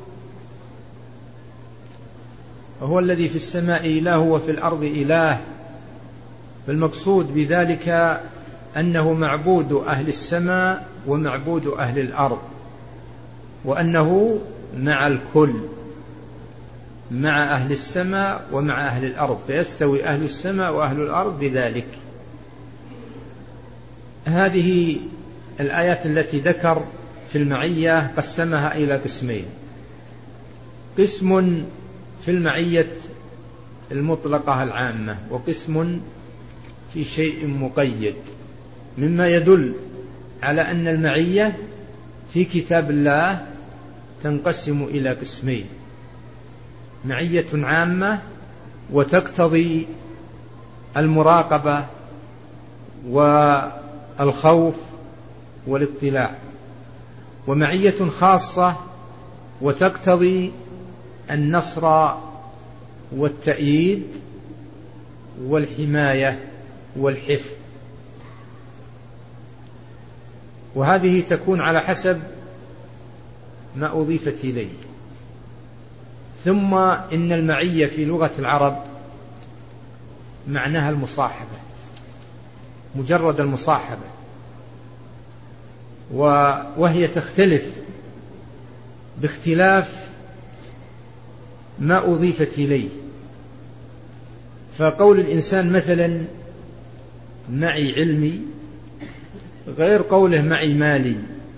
هو الذي في السماء إله وفي الأرض إله، فالمقصود بذلك أنه معبود أهل السماء ومعبود أهل الأرض، وأنه مع الكل، مع أهل السماء ومع أهل الأرض، فيستوي أهل السماء وأهل الأرض بذلك. هذه الآيات التي ذكر في المعية قسمها إلى قسمين: قسم في المعية المطلقة العامة، وقسم في شيء مقيد، مما يدل على أن المعية في كتاب الله تنقسم إلى قسمين: معية عامة وتقتضي المراقبة والخوف والاطلاع، ومعية خاصة وتقتضي النصر والتأييد والحماية والحفظ. وهذه تكون على حسب ما أضيفت إليه. ثم إن المعية في لغة العرب معناها المصاحبة، مجرد المصاحبة، وهي تختلف باختلاف ما أضيفت إليه. فقول الإنسان مثلا معي علمي غير قوله معي مالي،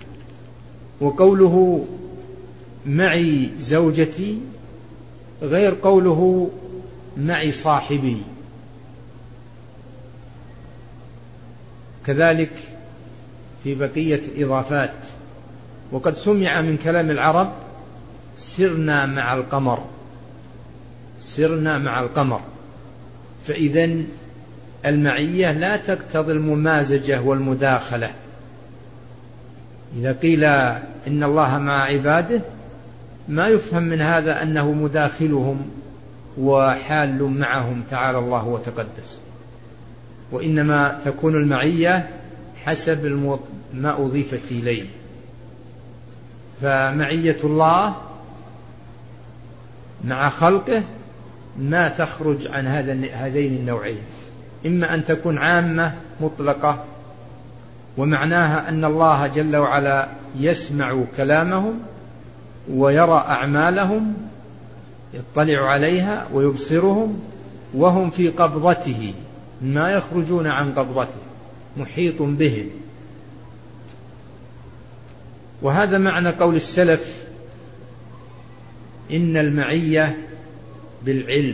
وقوله معي زوجتي غير قوله معي صاحبي. كذلك في بقية الإضافات. وقد سمع من كلام العرب سرنا مع القمر، سرنا مع القمر. فإذن المعية لا تقتضي الممازجة والمداخلة. إذا قيل إن الله مع عباده ما يفهم من هذا أنه مداخلهم وحال معهم تعالى الله وتقدس، وإنما تكون المعية حسب ما أضيفت إليه. فمعية الله مع خلقه ما تخرج عن هذين النوعين، إما أن تكون عامة مطلقة ومعناها أن الله جل وعلا يسمع كلامهم ويرى أعمالهم، يطلع عليها ويبصرهم وهم في قبضته ما يخرجون عن قبضته، محيط بهم. وهذا معنى قول السلف إن المعية بالعلم.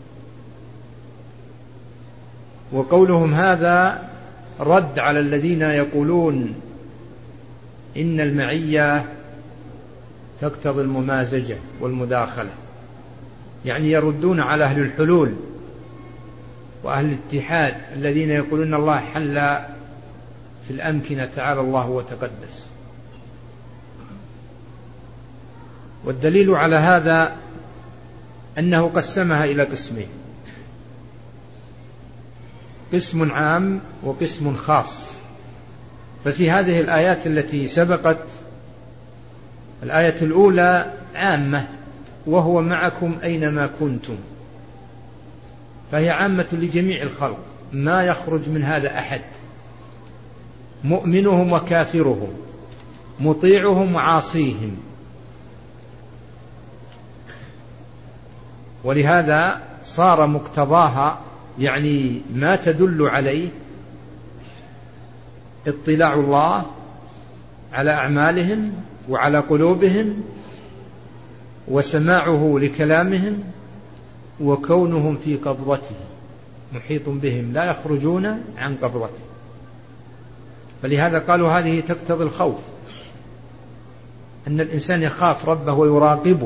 وقولهم هذا رد على الذين يقولون إن المعية تقتضي الممازجة والمداخلة، يعني يردون على أهل الحلول وأهل الاتحاد الذين يقولون الله حل في الأمكنة تعالى الله وتقدس. والدليل على هذا أنه قسمها إلى قسمين، قسم عام وقسم خاص. ففي هذه الآيات التي سبقت، الآية الأولى عامة وهو معكم أينما كنتم، فهي عامة لجميع الخلق ما يخرج من هذا أحد، مؤمنهم وكافرهم، مطيعهم وعاصيهم. ولهذا صار مقتضاها يعني ما تدل عليه اطلاع الله على أعمالهم وعلى قلوبهم وسماعه لكلامهم وكونهم في قبضته محيط بهم لا يخرجون عن قبضته. فلهذا قالوا هذه تقتضي الخوف، أن الإنسان يخاف ربه ويراقبه.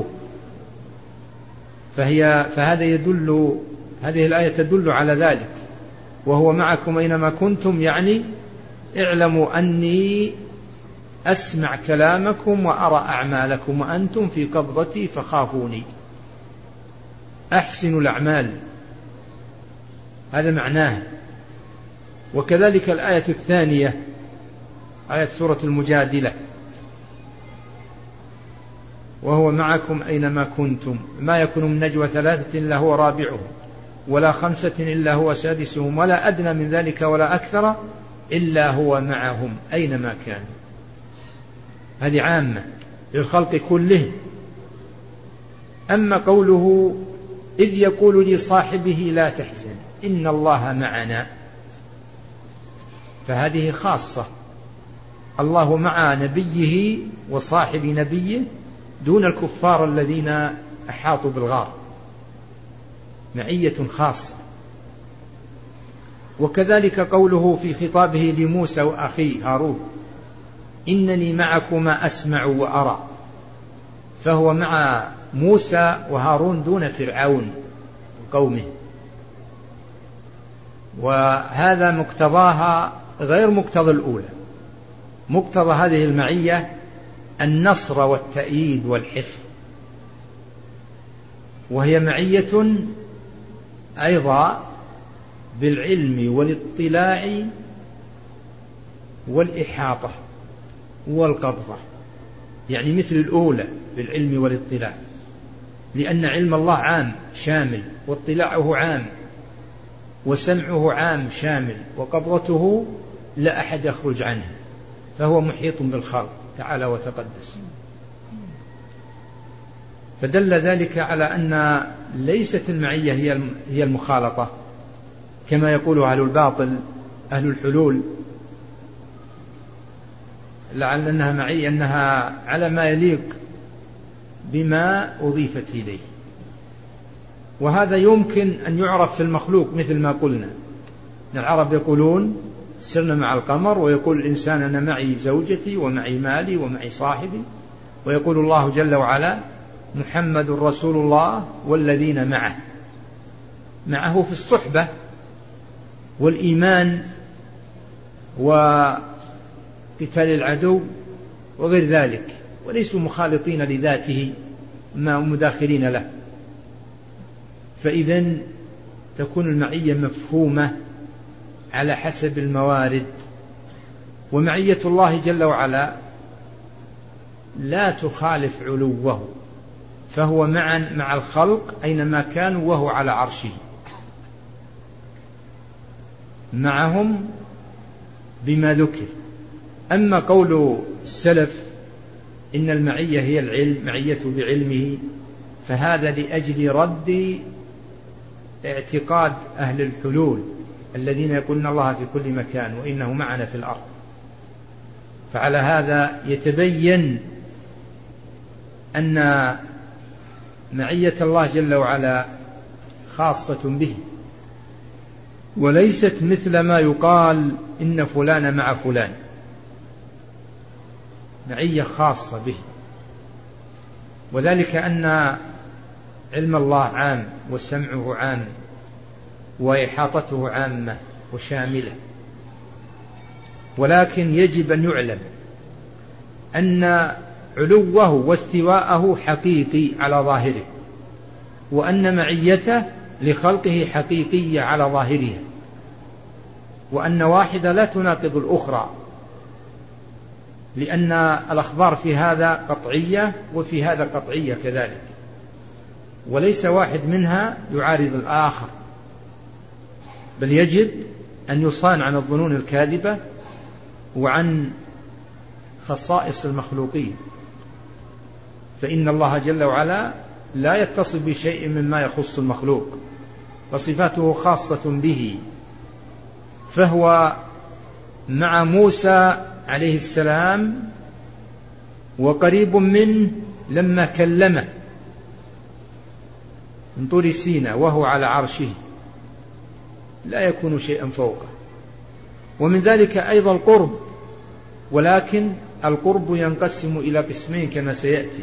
فهي فهذا يدل، هذه الآية تدل على ذلك. وهو معكم أينما كنتم يعني اعلموا أني أسمع كلامكم وأرى أعمالكم وأنتم في قبضتي فخافوني. أحسنوا الأعمال، هذا معناه. وكذلك الآية الثانية آية سورة المجادلة، وهو معكم أينما كنتم ما يكون من نجوى ثلاثة إلا هو رابعهم ولا خمسة إلا هو سادسهم ولا أدنى من ذلك ولا أكثر إلا هو معهم أينما كان. هذه عامة للخلق كلهم. أما قوله إذ يقول لصاحبه لا تحزن إن الله معنا، فهذه خاصة، الله مع نبيه وصاحب نبيه دون الكفار الذين أحاطوا بالغار، معية خاصة. وكذلك قوله في خطابه لموسى وأخيه هارون إنني معكما أسمع وأرى، فهو مع موسى وهارون دون فرعون وقومه. وهذا مقتضاها غير مقتضى الأولى. مقتضى هذه المعية النصر والتأييد والحفظ، وهي معية أيضا بالعلم والاطلاع والإحاطة والقبضة، يعني مثل الأولى بالعلم والاطلاع، لأن علم الله عام شامل، واطلاعه عام، وسمعه عام شامل، وقبضته لا أحد يخرج عنه، فهو محيط بالخلق تعالى وتقدس. فدل ذلك على أن ليست المعية هي المخالطة كما يقول أهل الباطل أهل الحلول، لعل أنها معي أنها على ما يليق بما أضيفت إليه، وهذا يمكن أن يعرف في المخلوق مثل ما قلنا. العرب يقولون سرنا مع القمر، ويقول الإنسان أنا معي زوجتي ومعي مالي ومعي صاحبي، ويقول الله جل وعلا محمد رسول الله والذين معه، معه في الصحبة والإيمان وقتال العدو وغير ذلك، وليسوا مخالطين لذاته ما مداخلين له. فإذن تكون المعية مفهومة على حسب الموارد. ومعية الله جل وعلا لا تخالف علوه، فهو معا مع الخلق أينما كانوا وهو على عرشه، معهم بما ذكر. أما قول السلف إن المعية هي العلم، معية بعلمه، فهذا لأجل رد اعتقاد أهل الحلول الذين يقولون الله في كل مكان وإنه معنا في الأرض. فعلى هذا يتبين أن معية الله جل وعلا خاصة به، وليست مثل ما يقال إن فلان مع فلان، معية خاصة به. وذلك أن علم الله عام وسمعه عام وإحاطته عامة وشاملة، ولكن يجب أن يعلم أن علوه واستواءه حقيقي على ظاهره، وأن معيته لخلقه حقيقية على ظاهرها، وأن واحدة لا تناقض الأخرى، لأن الأخبار في هذا قطعية وفي هذا قطعية كذلك، وليس واحد منها يعارض الآخر، بل يجب أن يصان عن الظنون الكاذبة وعن خصائص المخلوقين. فإن الله جل وعلا لا يتصف بشيء مما يخص المخلوق، وصفاته خاصة به. فهو مع موسى عليه السلام وقريب منه لما كلمه من طور سيناء وهو على عرشه، لا يكون شيئا فوقه. ومن ذلك أيضا القرب، ولكن القرب ينقسم إلى قسمين كما سيأتي.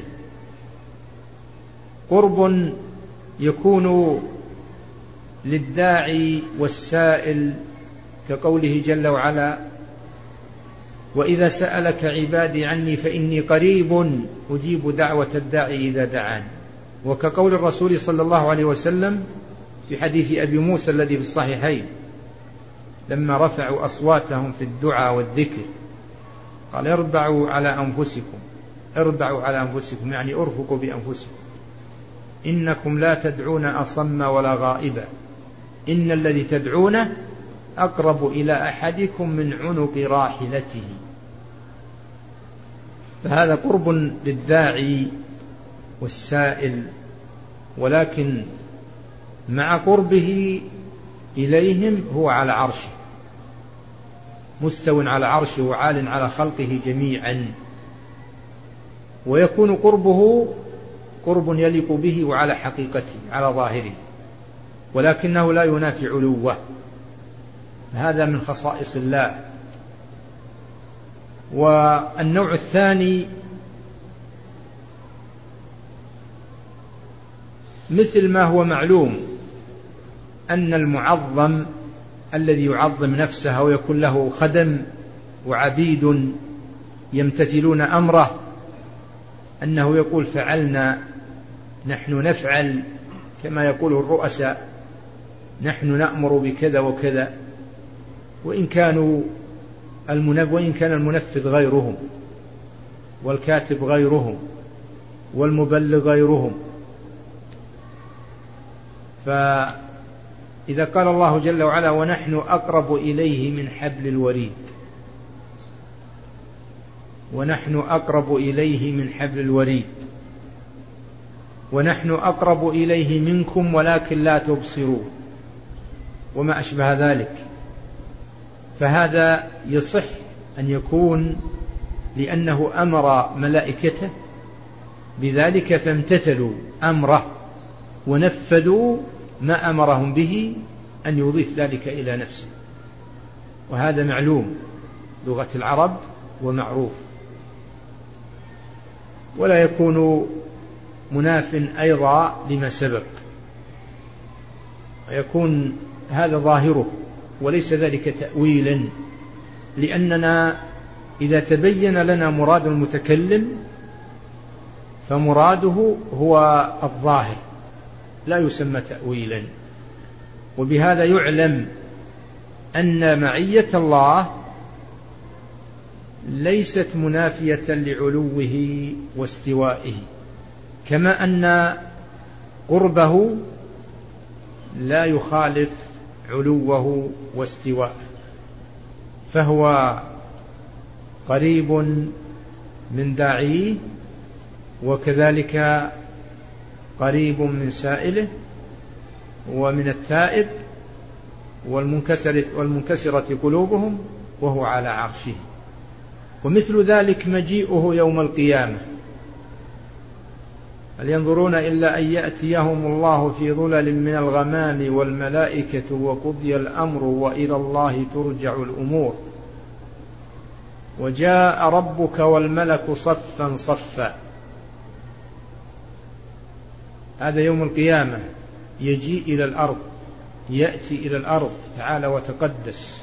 قرب يكون للداعي والسائل كقوله جل وعلا وإذا سألك عبادي عني فإني قريب أجيب دعوة الداعي إذا دعان، وكقول الرسول صلى الله عليه وسلم في حديث أبي موسى الذي في الصحيحين لما رفعوا أصواتهم في الدعاء والذكر قال اربعوا على أنفسكم، اربعوا على أنفسكم يعني ارفقوا بأنفسكم، إنكم لا تدعون أصم ولا غائبا، إن الذي تدعونه أقرب إلى أحدكم من عنق راحلته. فهذا قرب للداعي والسائل، ولكن مع قربه إليهم هو على عرشه، مستو على عرشه وعال على خلقه جميعا، ويكون قربه قرب يليق به وعلى حقيقته على ظاهره، ولكنه لا ينافي علوه. هذا من خصائص الله. والنوع الثاني مثل ما هو معلوم أن المعظم الذي يعظم نفسه ويكون له خدم وعبيد يمتثلون أمره، أنه يقول فعلنا، نحن نفعل، كما يقول الرؤساء نحن نأمر بكذا وكذا، وإن كانوا المنف وإن كان المنفذ غيرهم والكاتب غيرهم والمبلغ غيرهم. فإذا قال الله جل وعلا ونحن أقرب إليه من حبل الوريد، ونحن أقرب إليه من حبل الوريد، ونحن أقرب إليه منكم ولكن لا تبصرون، وما أشبه ذلك. فهذا يصح أن يكون لأنه أمر ملائكته بذلك فامتثلوا أمره ونفذوا ما أمرهم به أن يضيف ذلك إلى نفسه، وهذا معلوم لغة العرب ومعروف، ولا يكون مناف أيضا لما سبق، ويكون هذا ظاهره وليس ذلك تأويلا، لأننا إذا تبين لنا مراد المتكلم فمراده هو الظاهر لا يسمى تأويلا. وبهذا يعلم أن معية الله ليست منافية لعلوه واستوائه، كما أن قربه لا يخالف علوه واستواءه، فهو قريب من داعيه وكذلك قريب من سائله ومن التائب والمنكسرة قلوبهم وهو على عرشه. ومثل ذلك مجيئه يوم القيامة، هل ينظرون إلا أن يأتيهم الله في ظلل من الغمام والملائكة وقضي الأمر وإلى الله ترجع الأمور وجاء ربك والملك صفا صفا. هذا يوم القيامة يجيء إلى الأرض، يأتي إلى الأرض تعالى وتقدس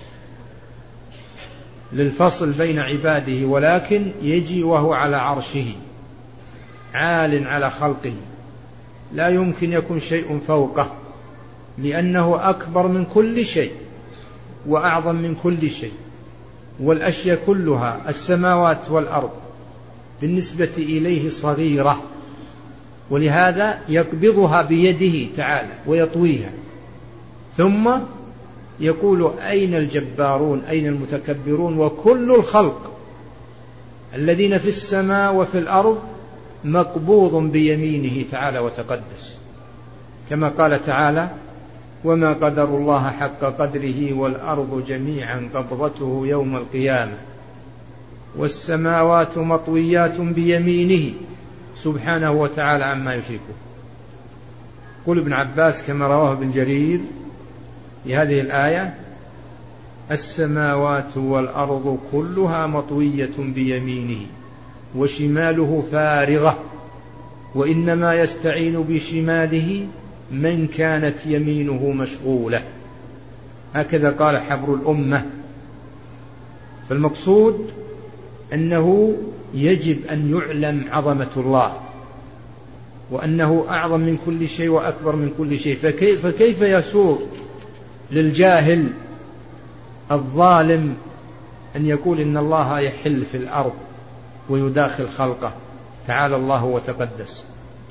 للفصل بين عباده، ولكن يجي وهو على عرشه عال على خلقه، لا يمكن يكون شيء فوقه، لأنه أكبر من كل شيء وأعظم من كل شيء، والأشياء كلها السماوات والأرض بالنسبة إليه صغيرة، ولهذا يقبضها بيده تعالى ويطويها، ثم يقول أين الجبارون أين المتكبرون، وكل الخلق الذين في السماء وفي الأرض مقبوض بيمينه تعالى وتقدس، كما قال تعالى وما قدر الله حق قدره والأرض جميعا قبضته يوم القيامة والسماوات مطويات بيمينه سبحانه وتعالى عما يشركون. قل ابن عباس كما رواه ابن جرير في هذه الآية السماوات والأرض كلها مطوية بيمينه وشماله فارغة، وإنما يستعين بشماله من كانت يمينه مشغولة، هكذا قال حبر الأمة. فالمقصود أنه يجب أن يعلم عظمة الله وأنه أعظم من كل شيء وأكبر من كل شيء، فكيف, فكيف يسوء للجاهل الظالم أن يقول إن الله يحل في الأرض ويداخل خلقه، تعالى الله وتقدس.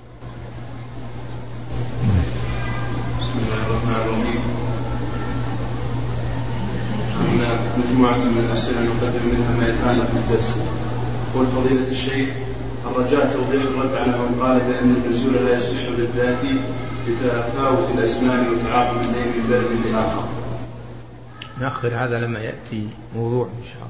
بسم الله الرحمن الرحيم. هناك مجموعة من الأسئلة نقدم منها ما يتعلق بالدرس. قول فضيلة الشيخ الرجاء توضيح الرد على من قال بأن النزول لا يصح للذات بتفاوت الأزمان وتعاقب الليل من بلد لآخر. نأخر هذا لما يأتي موضوع إن شاء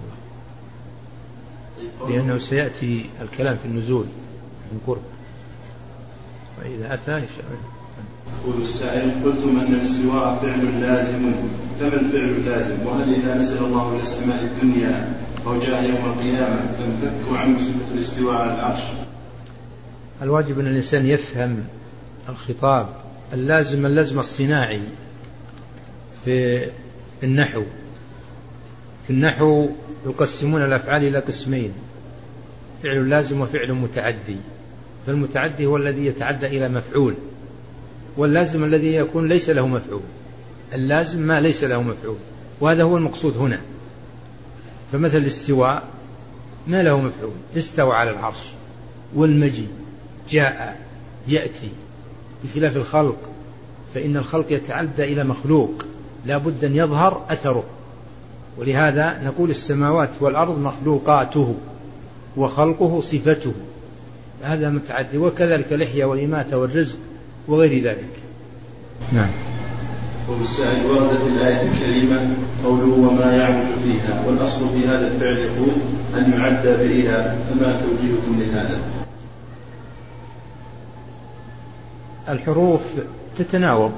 الله، لأنه سيأتي الكلام في النزول من قرب، وإذا أتى إن شاء الله. يقول السائل قلتم أن الاستواء فعل لازم، كما الفعل اللازم، وهل إذا نزل الله إلى السماء الدنيا أو جاء يوم القيامة تنفك عنه صفة الاستواء على العرش؟ الواجب أن الإنسان يفهم الخطاب. اللازم اللازم الصناعي في النحو. في النحو يقسمون الأفعال إلى قسمين، فعل لازم وفعل متعدي. فالمتعدي هو الذي يتعدى إلى مفعول، واللازم الذي يكون ليس له مفعول. اللازم ما ليس له مفعول، وهذا هو المقصود هنا. فمثل الاستواء ما له مفعول، استوى على العرش، والمجيء جاء يأتي، بخلاف الخلق فإن الخلق يتعدى إلى مخلوق لا بد أن يظهر أثره، ولهذا نقول السماوات والأرض مخلوقاته وخلقه صفته، هذا متعدي. وكذلك اللحية والإماتة والرزق وغير ذلك. نعم. والسائل ورد في الآية الكريمة قوله وما يعرج فيها، والأصل في هذا الفعل يقول أن يعدى بإلى، فما توجيهكم لهذا؟ الحروف تتناوب،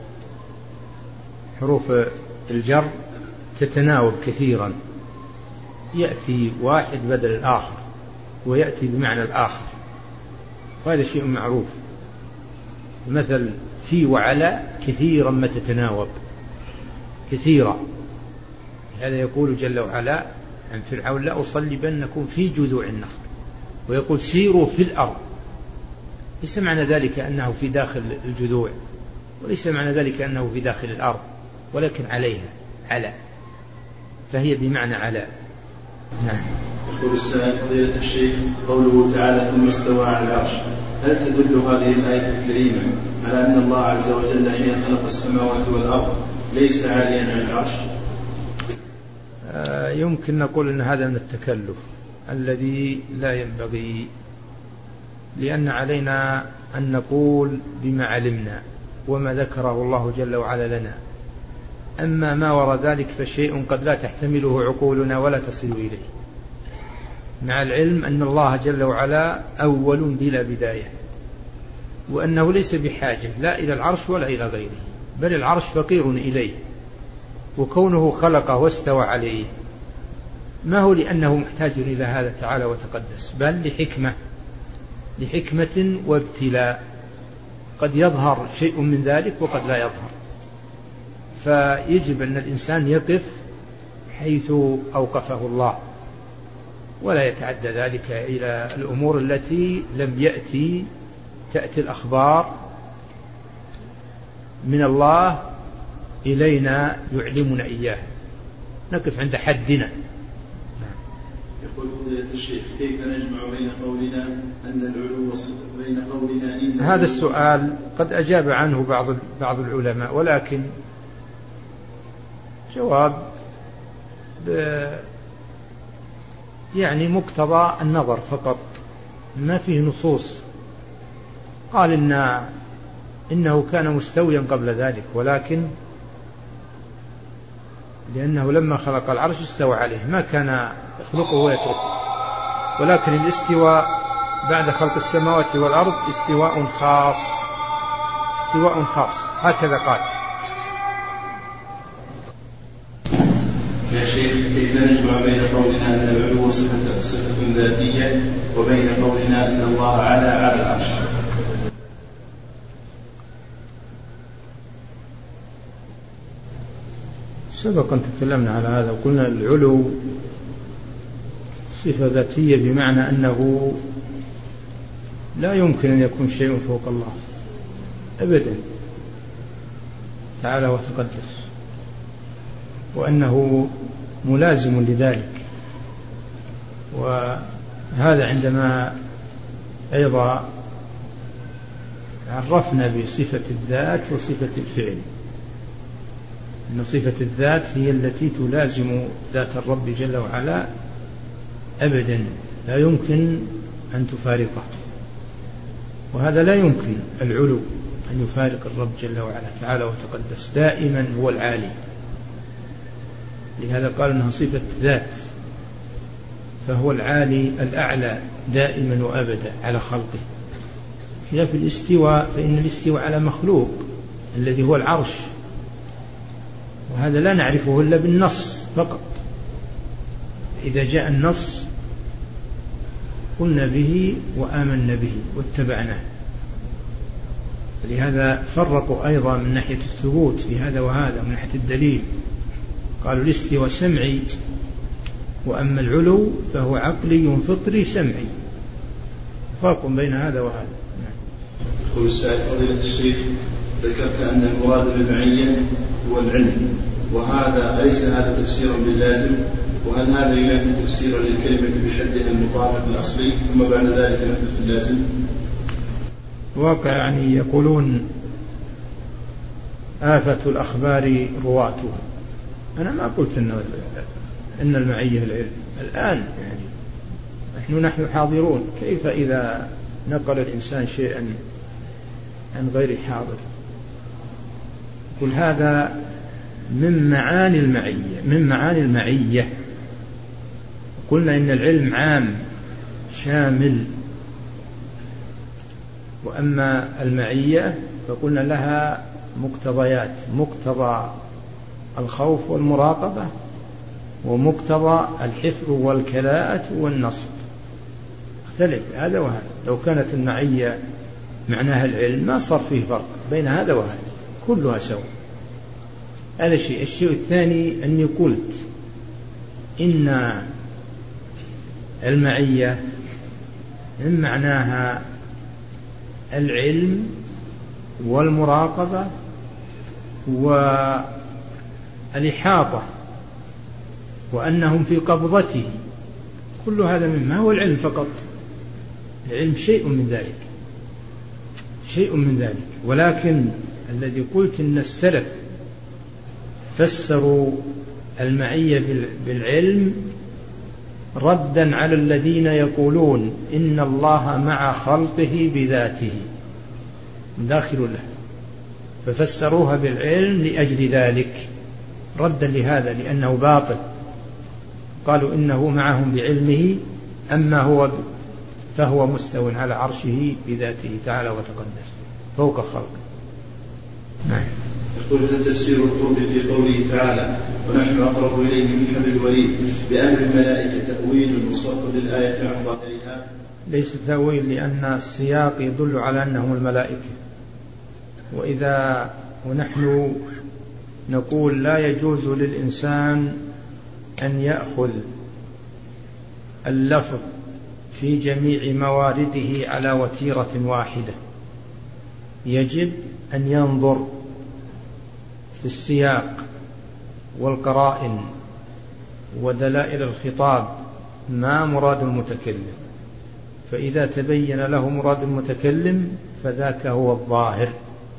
حروف الجر تتناوب كثيرا، يأتي واحد بدل الآخر ويأتي بمعنى الآخر، وهذا شيء معروف. مثل في وعلى كثيرا ما تتناوب كثيرا، هذا يقول جل وعلا عن فرعون لا أصلبنكم في جذوع النخل، ويقول سيروا في الأرض، ليس معنى ذلك أنه في داخل الجذوع، وليس معنى ذلك أنه في داخل الأرض، ولكن عليها على، فهي بمعنى على. نعم. يقول السائل فضيلة الشيخ قوله تعالى ثم استوى على العرش، هل تدل هذه الآية الكريمة على أن الله عز وجل حين خلق السماوات والأرض ليس عاليا عن العرش؟ آه يمكن نقول أن هذا من التكلف الذي لا ينبغي، لأن علينا أن نقول بما علمنا وما ذكره الله جل وعلا لنا، أما ما وراء ذلك فشيء قد لا تحتمله عقولنا ولا تصل إليه، مع العلم أن الله جل وعلا أول بلا بداية، وأنه ليس بحاجة لا إلى العرش ولا إلى غيره، بل العرش فقير إليه، وكونه خلقه واستوى عليه ما هو لأنه محتاج إلى هذا تعالى وتقدس، بل لحكمة لحكمة وابتلاء، قد يظهر شيء من ذلك وقد لا يظهر، فيجب أن الإنسان يقف حيث أوقفه الله، ولا يتعدى ذلك إلى الأمور التي لم يأتي تأتي الأخبار من الله إلينا يعلمنا إياه، نقف عند حدنا. يقول فضيلة الشيخ كيف نجمع بين قولنا أن العلو بين قولنا إن هذا السؤال قد أجاب عنه بعض بعض العلماء، ولكن جواب يعني مقتضى النظر فقط، ما فيه نصوص. قال إن إنه كان مستويا قبل ذلك، ولكن لأنه لما خلق العرش استوى عليه، ما كان يخلقه ويتركه، ولكن الاستواء بعد خلق السماوات والأرض استواء خاص، استواء خاص، هكذا قال. يا شيخ كيف نجمع بين قولنا أن العلو صفة, صفة ذاتية وبين قولنا أن الله على على العرش؟ سبق أن تكلمنا على هذا وقلنا العلو صفة ذاتية، بمعنى أنه لا يمكن أن يكون شيء فوق الله أبدا تعالى وتقدس، وأنه ملازم لذلك. وهذا عندما أيضا عرفنا بصفة الذات وصفة الفعل، أن صفة الذات هي التي تلازم ذات الرب جل وعلا أبدا، لا يمكن أن تفارقه، وهذا لا يمكن العلو أن يفارق الرب جل وعلا تعالى وتقدس، دائما هو العالي، لهذا قال أنها صفة ذات، فهو العالي الأعلى دائما وأبدا على خلقه. خلاف الاستواء، فإن الاستواء على مخلوق الذي هو العرش، وهذا لا نعرفه إلا بالنص فقط، إذا جاء النص قلنا به وآمنا به واتبعناه. لهذا فرقوا أيضا من ناحية الثبوت في هذا وهذا، من ناحية الدليل قالوا الاستواء سمعي، وأما العلو فهو عقلي فطري سمعي، فرق بين هذا وهذا. يقول السائل فضيلة الشيخ ذكرت أن المراد بالمعية هو العلم، وهذا أليس هذا تفسيرا باللازم؟ وهل هذا ينافي تفسيرا للكلمة بحدها المطابق الأصلي ثم بعد ذلك نفي اللازم؟ واقع يعني يقولون آفة الأخبار رواتها، أنا ما قلت إن إن المعية العلم الآن، يعني نحن نحن حاضرون، كيف إذا نقل الإنسان شيئا عن غير حاضر؟ قل هذا من معاني المعية من معاني المعية قلنا إن العلم عام شامل، وأما المعية فقلنا لها مقتضيات، مقتضى الخوف والمراقبة، ومقتضى الحفظ والكلاءة والنصر. اختلف هذا وهذا. لو كانت المعية معناها العلم ما صار فيه فرق بين هذا وهذا، كلها سواء. هذا شيء. الشيء الثاني أني قلت إن المعية من معناها العلم والمراقبة والإحاطة، وأنهم في قبضته. كل هذا مما هو العلم فقط. العلم شيء من ذلك، شيء من ذلك. ولكن الذي قلت إن السلف فسروا المعية بالعلم ردا على الذين يقولون إن الله مع خلقه بذاته داخل له، ففسروها بالعلم لأجل ذلك، ردا لهذا لأنه باطل. قالوا إنه معهم بعلمه، أما هو فهو مستو على عرشه بذاته تعالى وتقدس فوق خلقه. نعم. يقول هذا تفسير القرطبي في قوله تعالى ونحن أقرب إليه من حبل الوريد بأمر الملائكة تأويل مصرف للآية عن ظاهرها؟ ليس تأويل، لأن السياق يدل على أنهم الملائكة. وإذا ونحن نقول لا يجوز للإنسان أن يأخذ اللفظ في جميع موارده على وتيرة واحدة، يجب أن ينظر في السياق والقرائن ودلائل الخطاب ما مراد المتكلم، فإذا تبين له مراد المتكلم فذاك هو الظاهر.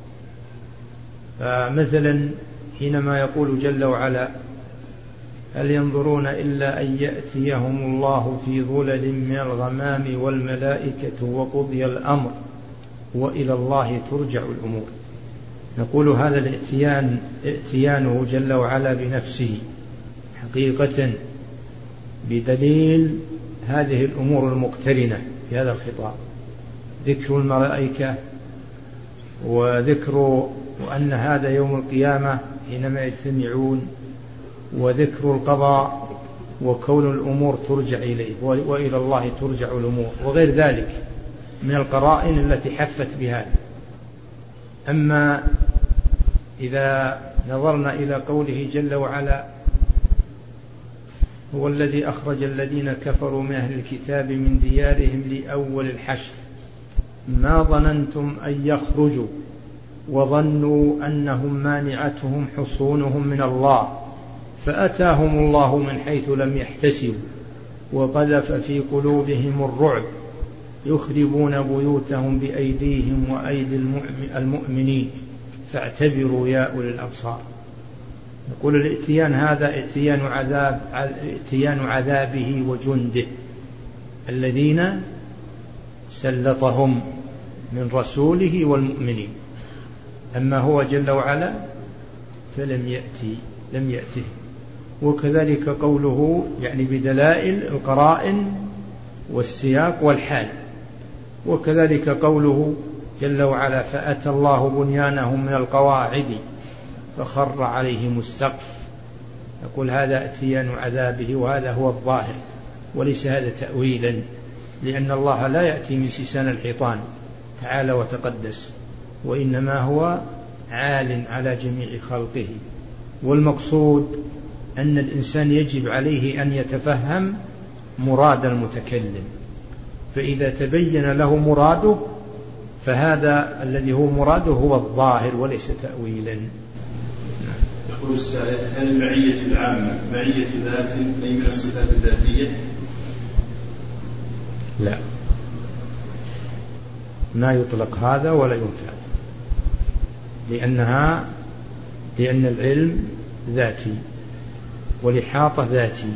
فمثلا حينما يقول جل وعلا هل ينظرون إلا أن يأتيهم الله في ظلل من الغمام والملائكة وقضي الأمر وإلى الله ترجع الأمور، نقول هذا الائتيان ائتيانه جل وعلا بنفسه حقيقة بدليل هذه الأمور المقترنة في هذا الخطاب، ذكر الملائكة وذكر وأن هذا يوم القيامة حينما يجتمعون، وذكر القضاء وكون الأمور ترجع إليه وإلى الله ترجع الأمور، وغير ذلك من القرائن التي حفت بهذا. أما إذا نظرنا إلى قوله جل وعلا هو الذي أخرج الذين كفروا من أهل الكتاب من ديارهم لأول الحشر ما ظننتم أن يخرجوا وظنوا أنهم مانعتهم حصونهم من الله فأتاهم الله من حيث لم يحتسبوا وقذف في قلوبهم الرعب يخربون بيوتهم بأيديهم وأيدي المؤمنين فاعتبروا يا أولي الأبصار. نقول الائتيان هذا ائتيان عذاب ائتيان عذابه وجنده الذين سلطهم من رسوله والمؤمنين. أما هو جل وعلا فلم يأتي لم يأته. وكذلك قوله يعني بدلائل القرائن والسياق والحال. وكذلك قوله جل وعلا فأتى الله بنيانهم من القواعد فخر عليهم السقف، نقول هذا اتيان عذابه وهذا هو الظاهر وليس هذا تأويلا، لأن الله لا يأتي من سيسان الحيطان تعالى وتقدس، وإنما هو عال على جميع خلقه. والمقصود أن الإنسان يجب عليه أن يتفهم مراد المتكلم، فإذا تبين له مراده فهذا الذي هو مراده هو الظاهر وليس تأويلا. يقول السائل هل المعية العامة معية ذات أي من الصفات الذاتية؟ لا، ما يطلق هذا ولا ينفع، لأنها لأن العلم ذاتي والإحاطة ذاتي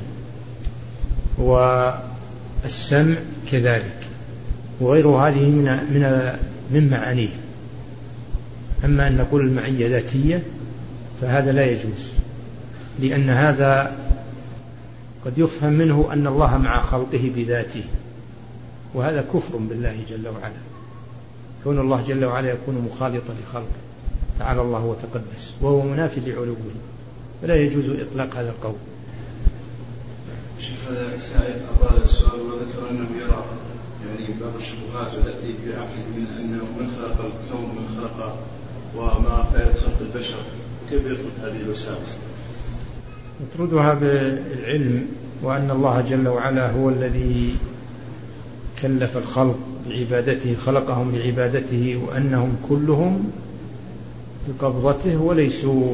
والسمع كذلك وغير هذه من من من معانيه. أما أن نقول المعية ذاتية فهذا لا يجوز، لأن هذا قد يفهم منه أن الله مع خلقه بذاته، وهذا كفر بالله جل وعلا. كون الله جل وعلا يكون مخالطا لخلقه تعالى الله وتقدس، وهو منافي لعلوه، فلا يجوز إطلاق هذا القول. شيخ هذا سائل أطال السؤال وذكر أنه يرى يعني بعض الشبهات التي بعقله من أنه من خلق الكون من خلق وما فائدة خلق البشر، كيف يترك هذه الوساوس؟ نطردها بالعلم، وأن الله جل وعلا هو الذي كلف الخلق بعبادته، خلقهم بعبادته، وأنهم كلهم بقبضته وليسوا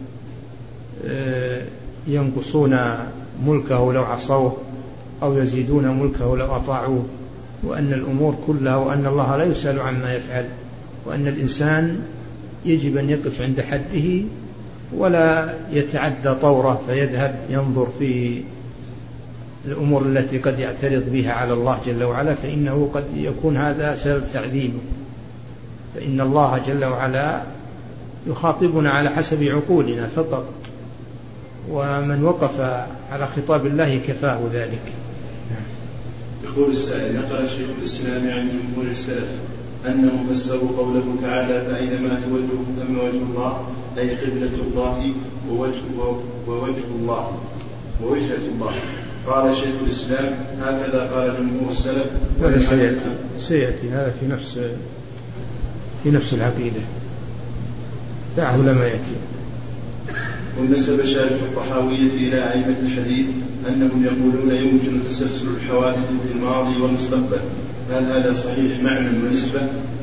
ينقصون ملكه لو عصوه أو يزيدون ملكه لو أطاعوه، وأن الأمور كلها، وأن الله لا يسأل عما يفعل، وأن الإنسان يجب أن يقف عند حده ولا يتعدى طوره فيذهب ينظر في الأمور التي قد يعترض بها على الله جل وعلا، فإنه قد يكون هذا سبب تعذيبه. فإن الله جل وعلا يخاطبنا على حسب عقولنا فقط، ومن وقف على خطاب الله كفاه ذلك. يقول السائل: نقل شيخ الإسلام عن جمهور السلف أنهم فسروا قوله تعالى: فأينما تولوا ثم وجه الله، أي قبلة الله ووجه, ووجه الله ووجهة الله. قال شيخ الإسلام: هكذا قال جمهور السلف. هذا سيأتي, سيأتي هذا في نفس في نفس العقيدة، دعه لما يأتي. ونسب شارح الطحاوية إلى أئمة الحديث أنهم يقولون يمكن تسلسل الحوادث في الماضي والمستقبل، هل هذا صحيح معنى ونسبة؟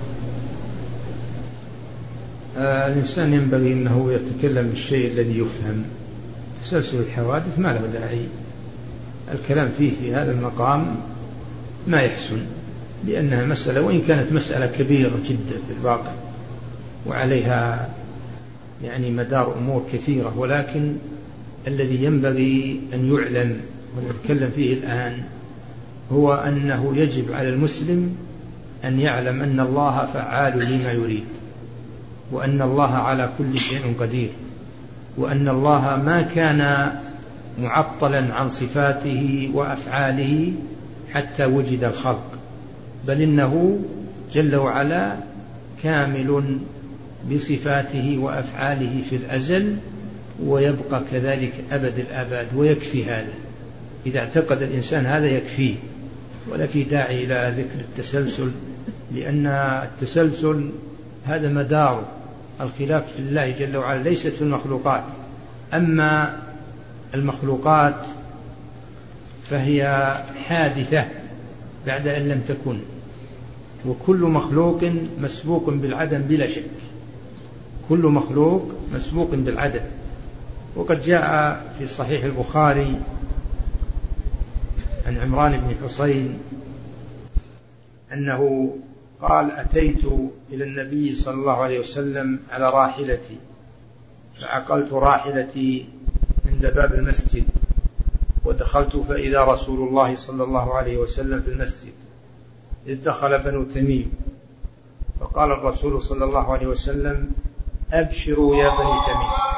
آه الإنسان ينبغي أنه يتكلم بالشيء الذي يفهم. تسلسل الحوادث ما له داعي الكلام فيه في هذا المقام، ما يحسن، لأنها مسألة وإن كانت مسألة كبيرة جدا في الواقع وعليها يعني مدار أمور كثيرة، ولكن الذي ينبغي أن يعلم ونتكلم فيه الآن هو أنه يجب على المسلم أن يعلم أن الله فعال لما يريد، وأن الله على كل شيء قدير، وأن الله ما كان معطلا عن صفاته وأفعاله حتى وجد الخلق، بل إنه جل وعلا كامل بصفاته وأفعاله في الأزل، ويبقى كذلك أبد الآباد، ويكفي هذا. إذا اعتقد الإنسان هذا يكفيه، ولا في داعي إلى ذكر التسلسل، لأن التسلسل هذا مدار الخلاف في الله جل وعلا، ليست في المخلوقات. أما المخلوقات فهي حادثة بعد أن لم تكن، وكل مخلوق مسبوق بالعدم بلا شك، كل مخلوق مسبوق بالعدم. وقد جاء في صحيح البخاري عن عمران بن حسين أنه قال: أتيت إلى النبي صلى الله عليه وسلم على راحلتي، فعقلت راحلتي عند باب المسجد، ودخلت فإذا رسول الله صلى الله عليه وسلم في المسجد، إذ دخل بنو تميم، فقال الرسول صلى الله عليه وسلم: أبشروا يا بني تميم،